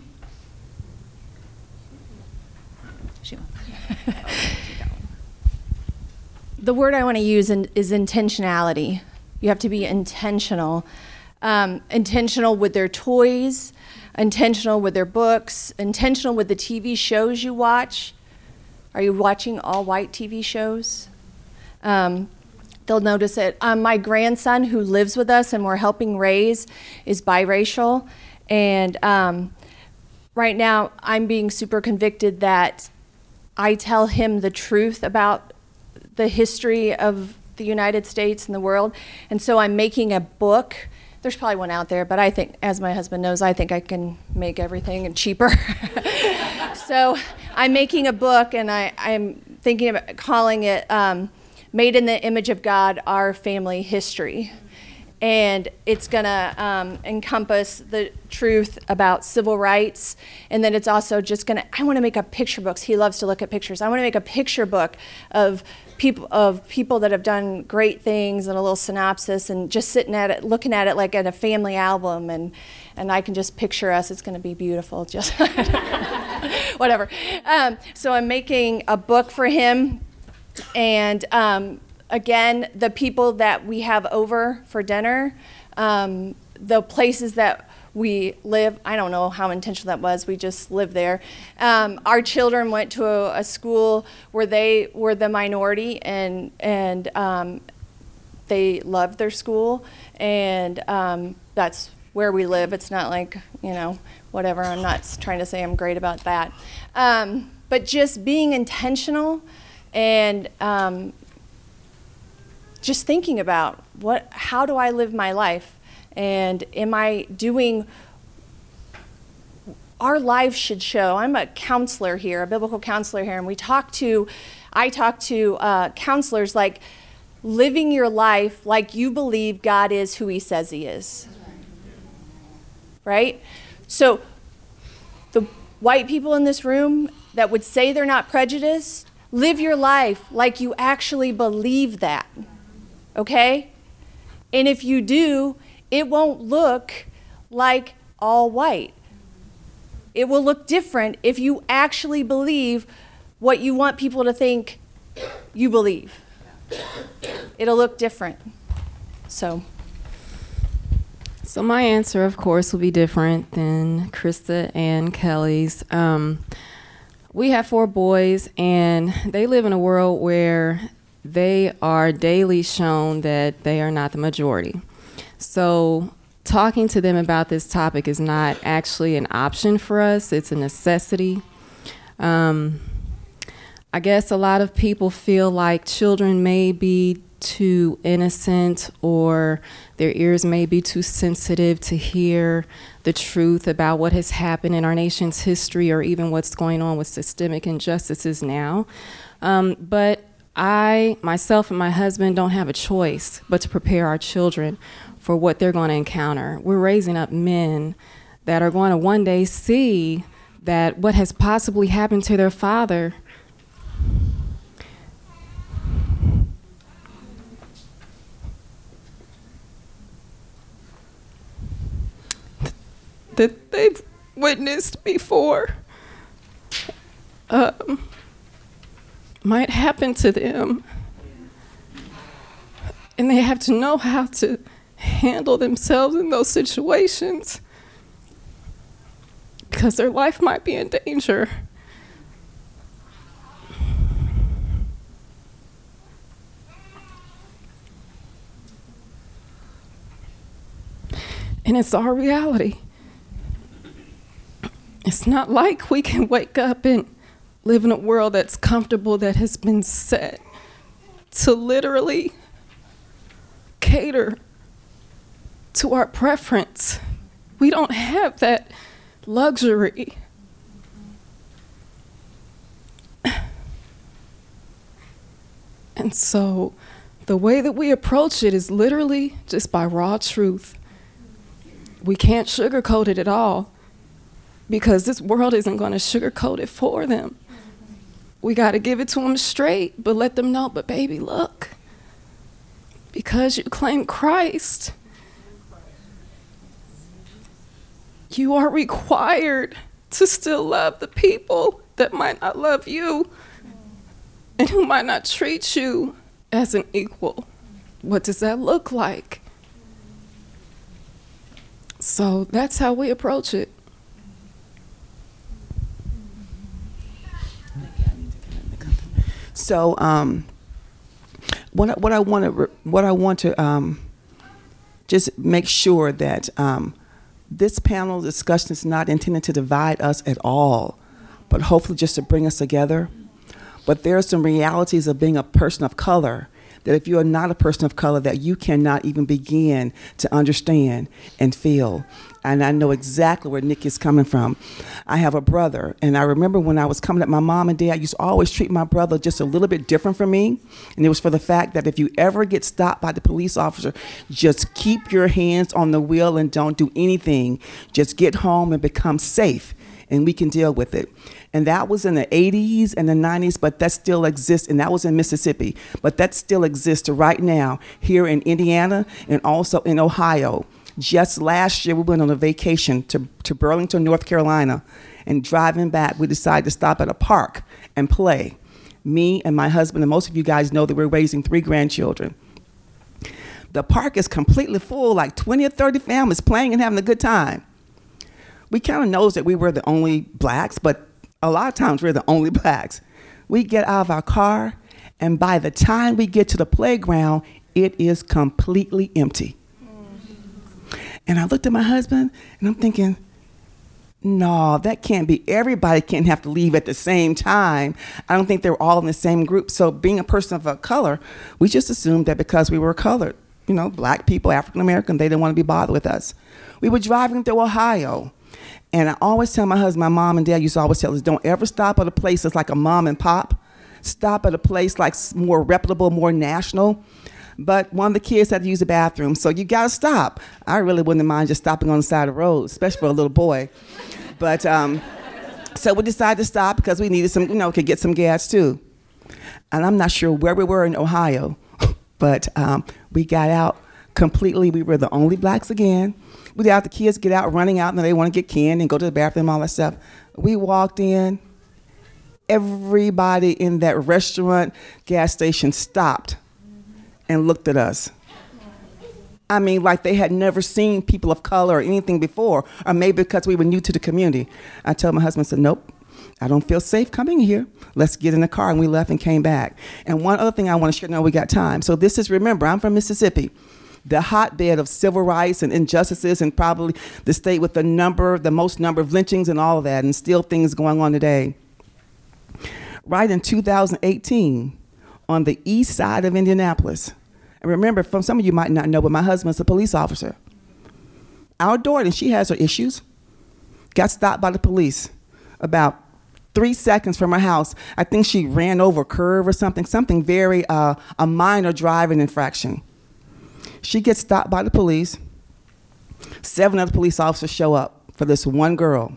The word I want to use in, is intentionality. You have to be intentional. Um, intentional with their toys, intentional with their books, intentional with the T V shows you watch. Are you watching all white T V shows? Um, they'll notice it. Um, my grandson, who lives with us and we're helping raise, is biracial. And um, right now I'm being super convicted that I tell him the truth about the history of the United States and the world. And so I'm making a book. There's probably one out there, but I think, as my husband knows, I think I can make everything cheaper. So I'm making a book, and I, I'm thinking about calling it um, Made in the Image of God, Our Family History. And it's going to um, encompass the truth about civil rights, and then it's also just going to, I want to make a picture books. He loves to look at pictures. I want to make a picture book of people of people that have done great things and a little synopsis, and just sitting at it, looking at it like at a family album, and, and I can just picture us. It's going to be beautiful, just whatever. Um, so I'm making a book for him, and um, again, the people that we have over for dinner, um, the places that we live, I don't know how intentional that was, we just lived there. Um, our children went to a, a school where they were the minority, and and um, they loved their school, and um, that's where we live. It's not like, you know, whatever, I'm not trying to say I'm great about that. Um, but just being intentional and um, just thinking about what, how do I live my life? And am I doing, our lives should show, I'm a counselor here, a biblical counselor here, and we talk to, I talk to uh, counselors like living your life like you believe God is who he says he is. right? So the white people in this room that would say they're not prejudiced, live your life like you actually believe that, okay? And if you do, it won't look like all white. It will look different if you actually believe what you want people to think you believe. It'll look different. So. So my answer, of course, will be different than Krista and Kelly's. Um, we have four boys, and they live in a world where they are daily shown that they are not the majority. So talking to them about this topic is not actually an option for us. It's a necessity. Um, I guess a lot of people feel like children may be too innocent, or their ears may be too sensitive to hear the truth about what has happened in our nation's history, or even what's going on with systemic injustices now. Um, but I, myself and my husband, don't have a choice but to prepare our children for what they're going to encounter. We're raising up men that are going to one day see that what has possibly happened to their father that they've witnessed before um, might happen to them. And they have to know how to handle themselves in those situations, because their life might be in danger. And it's our reality. It's not like we can wake up and live in a world that's comfortable, that has been set to literally cater to our preference. We don't have that luxury. And so the way that we approach it is literally just by raw truth. We can't sugarcoat it at all, because this world isn't going to sugarcoat it for them. We got to give it to them straight, but let them know, but baby, look, because you claim Christ, you are required to still love the people that might not love you and who might not treat you as an equal. What does that look like? So that's how we approach it. So, um, what I, what I want to what I want to um, just make sure that um, this panel discussion is not intended to divide us at all, but hopefully just to bring us together. But there are some realities of being a person of color that if you are not a person of color, that you cannot even begin to understand and feel. And I know exactly where Nick is coming from. I have a brother, and I remember when I was coming up, my mom and dad used to always treat my brother just a little bit different from me. And it was for the fact that if you ever get stopped by the police officer, just keep your hands on the wheel and don't do anything. Just get home and become safe, and we can deal with it. And that was in the eighties and the nineties, but that still exists, and that was in Mississippi. But that still exists right now here in Indiana and also in Ohio. Just last year, we went on a vacation to, to Burlington, North Carolina, and driving back, we decided to stop at a park and play. Me and my husband, and most of you guys know that we're raising three grandchildren. The park is completely full, like twenty or thirty families playing and having a good time. We kind of knows that we were the only blacks, but a lot of times we're the only blacks. We get out of our car, and by the time we get to the playground, it is completely empty. And I looked at my husband, and I'm thinking, no, that can't be. Everybody can't have to leave at the same time. I don't think they were all in the same group. So being a person of a color, we just assumed that because we were colored, you know, black people, African American, they didn't want to be bothered with us. We were driving through Ohio. And I always tell my husband, my mom and dad used to always tell us, don't ever stop at a place that's like a mom and pop. Stop at a place like more reputable, more national. But one of the kids had to use the bathroom, so you got to stop. I really wouldn't mind just stopping on the side of the road, especially for a little boy. But um, so we decided to stop because we needed some, you know, could get some gas too. And I'm not sure where we were in Ohio, but um, we got out completely. We were the only blacks again. We had the kids get out, running out, and they want to get canned and go to the bathroom, all that stuff. We walked in. Everybody in that restaurant, gas station stopped and looked at us. I mean, like they had never seen people of color or anything before, or maybe because we were new to the community. I told my husband, I said, nope, I don't feel safe coming here. Let's get in the car, and we left and came back. And one other thing I want to share, now we got time. So this is, remember, I'm from Mississippi, the hotbed of civil rights and injustices, and probably the state with the number, the most number of lynchings and all of that, and still things going on today. Right in two thousand eighteen, on the east side of Indianapolis, and remember, from some of you might not know, but my husband's a police officer. Our daughter, and she has her issues, got stopped by the police about three seconds from her house. I think she ran over a curve or something, something very, uh, a minor driving infraction. She gets stopped by the police. Seven other police officers show up for this one girl.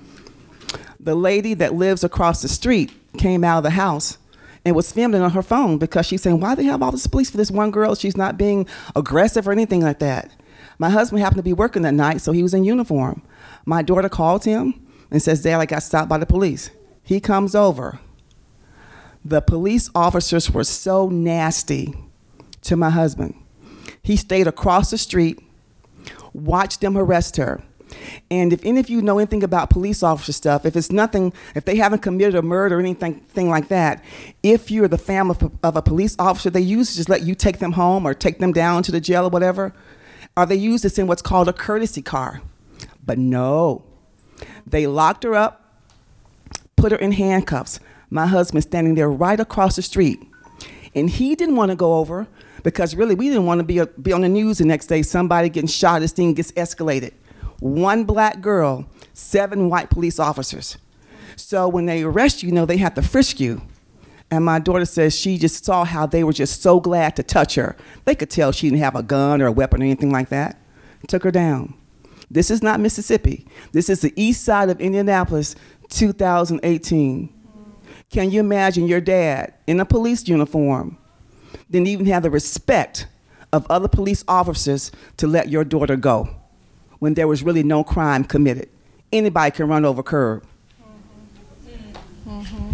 The lady that lives across the street came out of the house and was filming on her phone because she's saying, why do they have all this police for this one girl? She's not being aggressive or anything like that. My husband happened to be working that night, so he was in uniform. My daughter called him and says, Dad, I got stopped by the police. He comes over. The police officers were so nasty to my husband. He stayed across the street, watched them arrest her. And if any of you know anything about police officer stuff, if it's nothing, if they haven't committed a murder or anything thing like that, if you're the family of, of a police officer, they usually just let you take them home or take them down to the jail or whatever, or they use this in what's called a courtesy car. But no, they locked her up, put her in handcuffs. My husband standing there right across the street. And he didn't want to go over because really we didn't want to be, a, be on the news the next day, somebody getting shot, this thing gets escalated. One black girl, seven white police officers. So when they arrest you, you know, they have to frisk you. And my daughter says she just saw how they were just so glad to touch her. They could tell she didn't have a gun or a weapon or anything like that. Took her down. This is not Mississippi. This is the east side of Indianapolis, two thousand eighteen. Can you imagine your dad in a police uniform didn't even have the respect of other police officers to let your daughter go when there was really no crime committed? Anybody can run over a curb. Mm-hmm.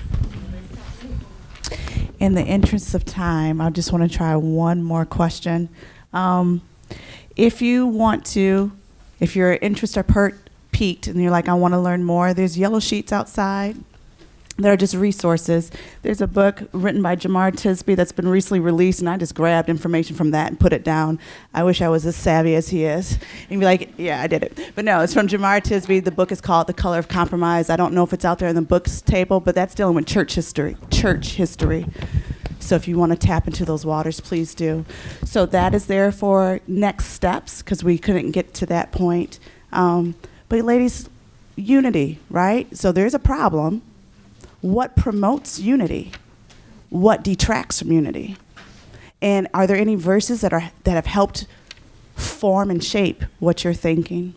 In the interest of time, I just want to try one more question. Um, if you want to, if your interest are perked, peaked, and you're like, I want to learn more, there's yellow sheets outside. They're just resources. There's a book written by Jemar Tisby that's been recently released, and I just grabbed information from that and put it down. I wish I was as savvy as he is. And be like, yeah, I did it. But no, it's from Jemar Tisby. The book is called The Color of Compromise. I don't know if it's out there in the books table, but that's dealing with church history. Church history. So if you want to tap into those waters, please do. So that is there for next steps, because we couldn't get to that point. Um, but ladies, unity, right? So there's a problem. What promotes unity? What detracts from unity? And are there any verses that are that have helped form and shape what you're thinking?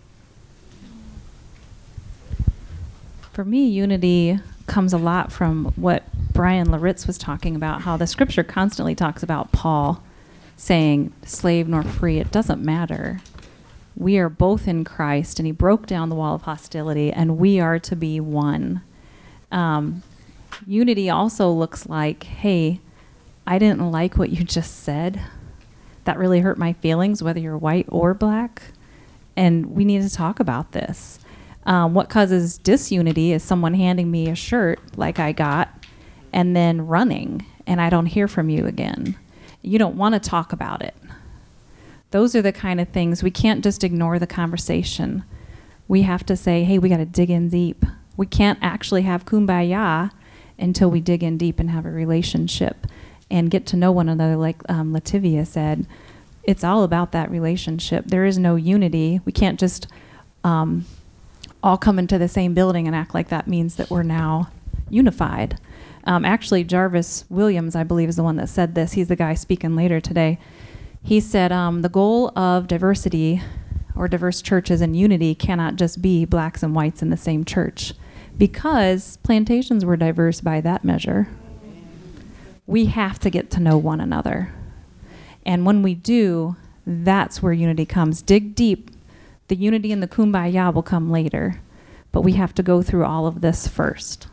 For me, unity comes a lot from what Brian Laritz was talking about, how the scripture constantly talks about Paul saying, slave nor free, it doesn't matter. We are both in Christ, and he broke down the wall of hostility, and we are to be one. Um, unity also looks like, hey, I didn't like what you just said. That really hurt my feelings, whether you're white or black. And we need to talk about this. Um, what causes disunity is someone handing me a shirt like I got and then running, and I don't hear from you again. You don't want to talk about it. Those are the kind of things, we can't just ignore the conversation. We have to say, hey, we got to dig in deep. We can't actually have kumbaya until we dig in deep and have a relationship and get to know one another. Like um, Lativia said, it's all about that relationship. There is no unity. We can't just um, all come into the same building and act like that means that we're now unified. Um, actually, Jarvis Williams, I believe, is the one that said this. He's the guy speaking later today. He said, um, the goal of diversity or diverse churches and unity cannot just be blacks and whites in the same church, because plantations were diverse by that measure. We have to get to know one another. And when we do, that's where unity comes. Dig deep. The unity and the kumbaya will come later, but we have to go through all of this first.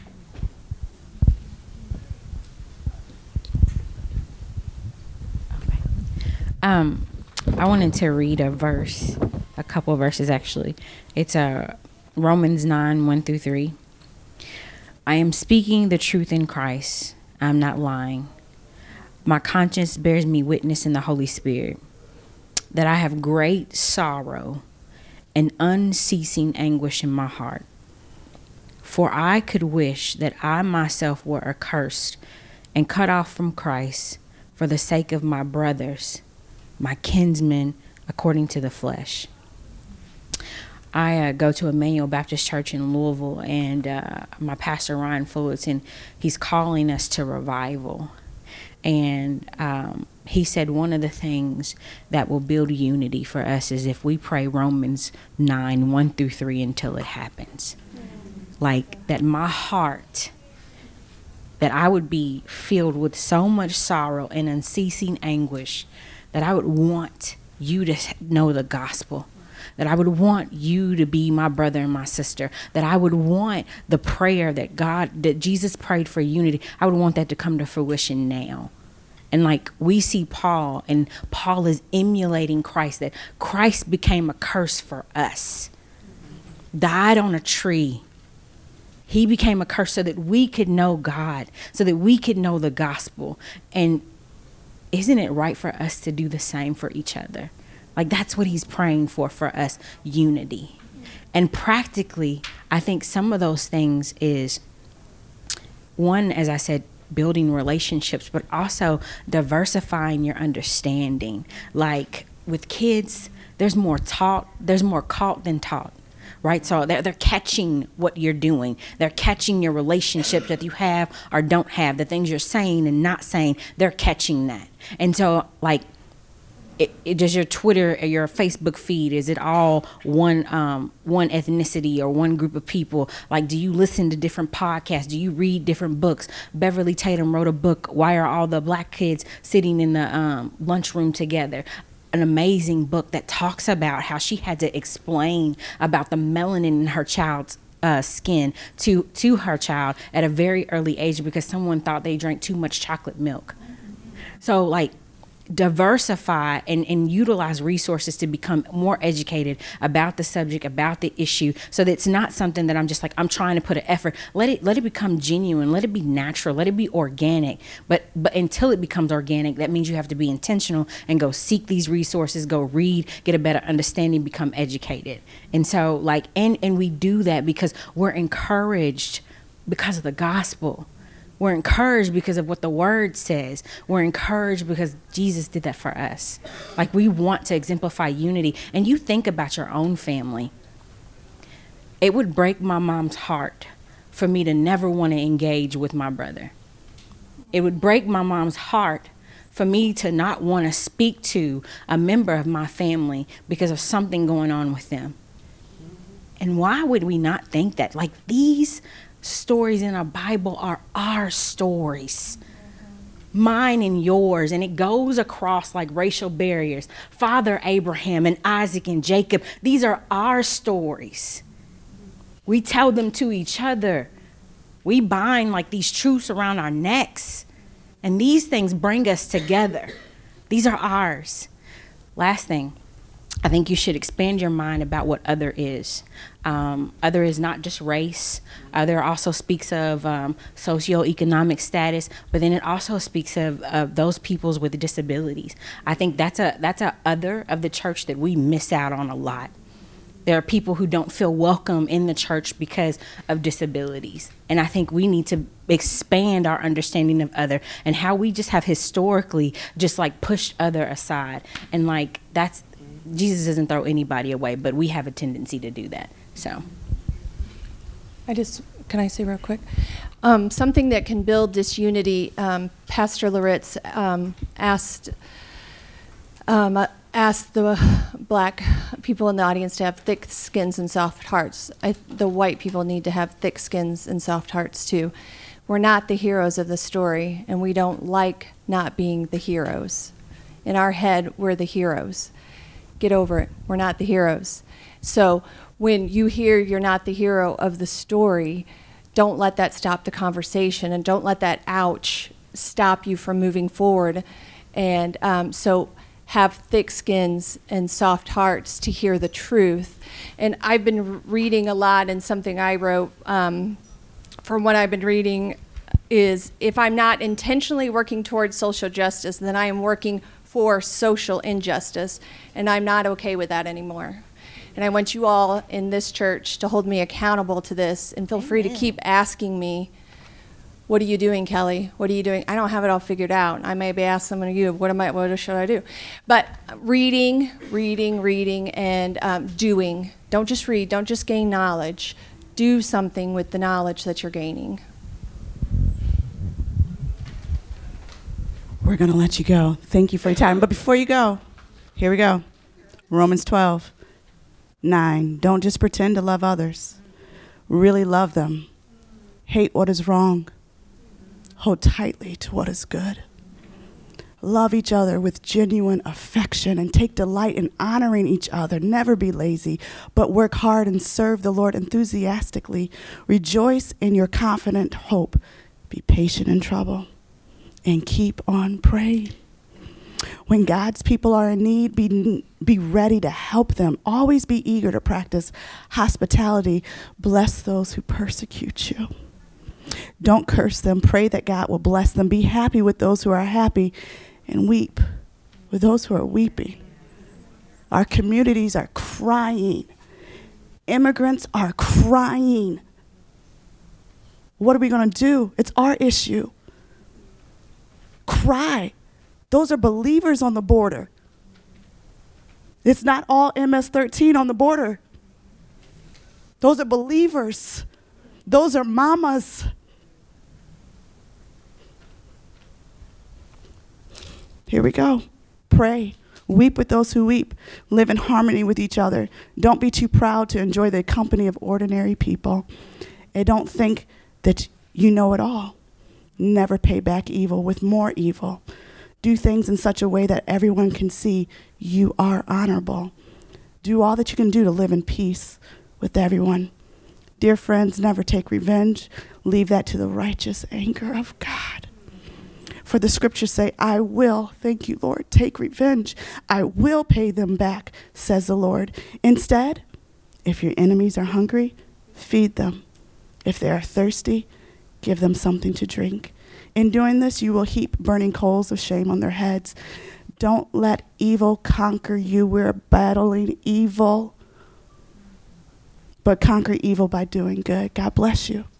Okay. Um, I wanted to read a verse, a couple of verses actually. It's uh, Romans nine, one through three. I am speaking the truth in Christ. I'm not lying. My conscience bears me witness in the Holy Spirit that I have great sorrow and unceasing anguish in my heart. For I could wish that I myself were accursed and cut off from Christ for the sake of my brothers, my kinsmen, according to the flesh. I uh, go to Emmanuel Baptist Church in Louisville, and uh, my pastor, Ryan Fullerton, he's calling us to revival. And um, he said one of the things that will build unity for us is if we pray Romans nine, one through three until it happens. Like that my heart, that I would be filled with so much sorrow and unceasing anguish that I would want you to know the gospel. That I would want you to be my brother and my sister. That I would want the prayer that God, that Jesus prayed for unity. I would want that to come to fruition now. And like we see Paul, and Paul is emulating Christ, that Christ became a curse for us. Died on a tree. He became a curse so that we could know God, so that we could know the gospel. And isn't it right for us to do the same for each other? Like that's what he's praying for, for us, unity. And practically, I think some of those things is, one, as I said, building relationships, but also diversifying your understanding. Like with kids, there's more taught, there's more caught than taught. Right? So they're, they're catching what you're doing. They're catching your relationships that you have or don't have, the things you're saying and not saying, they're catching that. And so like, It, it does your Twitter or your Facebook feed, is it all one um, one ethnicity or one group of people? Like, do you listen to different podcasts? Do you read different books? Beverly Tatum wrote a book, Why Are All the Black Kids Sitting in the um, Lunchroom Together? An amazing book that talks about how she had to explain about the melanin in her child's uh, skin to, to her child at a very early age because someone thought they drank too much chocolate milk. So, like, diversify and, and utilize resources to become more educated about the subject, about the issue, so that it's not something that I'm just like, I'm trying to put an effort. Let it let it become genuine, let it be natural, let it be organic. But but until it becomes organic, that means you have to be intentional and go seek these resources, go read, get a better understanding, become educated. And so like and, and we do that because we're encouraged because of the gospel. We're encouraged because of what the word says. We're encouraged because Jesus did that for us. Like we want to exemplify unity. And you think about your own family. It would break my mom's heart for me to never want to engage with my brother. It would break my mom's heart for me to not want to speak to a member of my family because of something going on with them. And why would we not think that? Like these stories in our Bible are our stories, mine and yours, and it goes across like racial barriers. Father Abraham and Isaac and Jacob, these are our stories. We tell them to each other. We bind like these truths around our necks, and these things bring us together. These are ours. Last thing, I think you should expand your mind about what other is. Um, other is not just race. Other also speaks of um, socioeconomic status, but then it also speaks of, of those peoples with disabilities. I think that's a that's a other of the church that we miss out on a lot. There are people who don't feel welcome in the church because of disabilities. And I think we need to expand our understanding of other and how we just have historically just like pushed other aside. And like that's, Jesus doesn't throw anybody away, but we have a tendency to do that. So I just can I say real quick? Um, something that can build disunity. Um, Pastor Loritz um, asked um, uh, asked the black people in the audience to have thick skins and soft hearts. I, the white people need to have thick skins and soft hearts too. We're not the heroes of the story, and we don't like not being the heroes. In our head, we're the heroes. Get over it. We're not the heroes. So when you hear you're not the hero of the story, don't let that stop the conversation, and don't let that ouch stop you from moving forward. And um, so have thick skins and soft hearts to hear the truth. And I've been reading a lot, and something I wrote um, from what I've been reading is, if I'm not intentionally working towards social justice, then I am working for social injustice, and I'm not okay with that anymore. And I want you all in this church to hold me accountable to this, and feel free to keep asking me, what are you doing, Kelly? What are you doing? I don't have it all figured out. I may be asking some of you, what am I, what should I do? But reading, reading, reading, and um, doing. Don't just read, don't just gain knowledge. Do something with the knowledge that you're gaining. We're going to let you go. Thank you for your time. But before you go, here we go. Romans twelve, nine. Don't just pretend to love others. Really love them. Hate what is wrong. Hold tightly to what is good. Love each other with genuine affection, and take delight in honoring each other. Never be lazy, but work hard and serve the Lord enthusiastically. Rejoice in your confident hope. Be patient in trouble, and keep on praying. When God's people are in need, be, be ready to help them. Always be eager to practice hospitality. Bless those who persecute you. Don't curse them. Pray that God will bless them. Be happy with those who are happy, and weep with those who are weeping. Our communities are crying. Immigrants are crying. What are we going to do? It's our issue. Cry. Those are believers on the border. It's not all M S thirteen on the border. Those are believers. Those are mamas. Here we go. Pray. Weep with those who weep. Live in harmony with each other. Don't be too proud to enjoy the company of ordinary people. And don't think that you know it all. Never pay back evil with more evil. Do things in such a way that everyone can see you are honorable. Do all that you can do to live in peace with everyone. Dear friends, never take revenge. Leave that to the righteous anger of God. For the scriptures say, I will, thank you, Lord, take revenge. I will pay them back, says the Lord. Instead, if your enemies are hungry, feed them. If they are thirsty, give them something to drink. In doing this, you will heap burning coals of shame on their heads. Don't let evil conquer you. We're battling evil, but conquer evil by doing good. God bless you.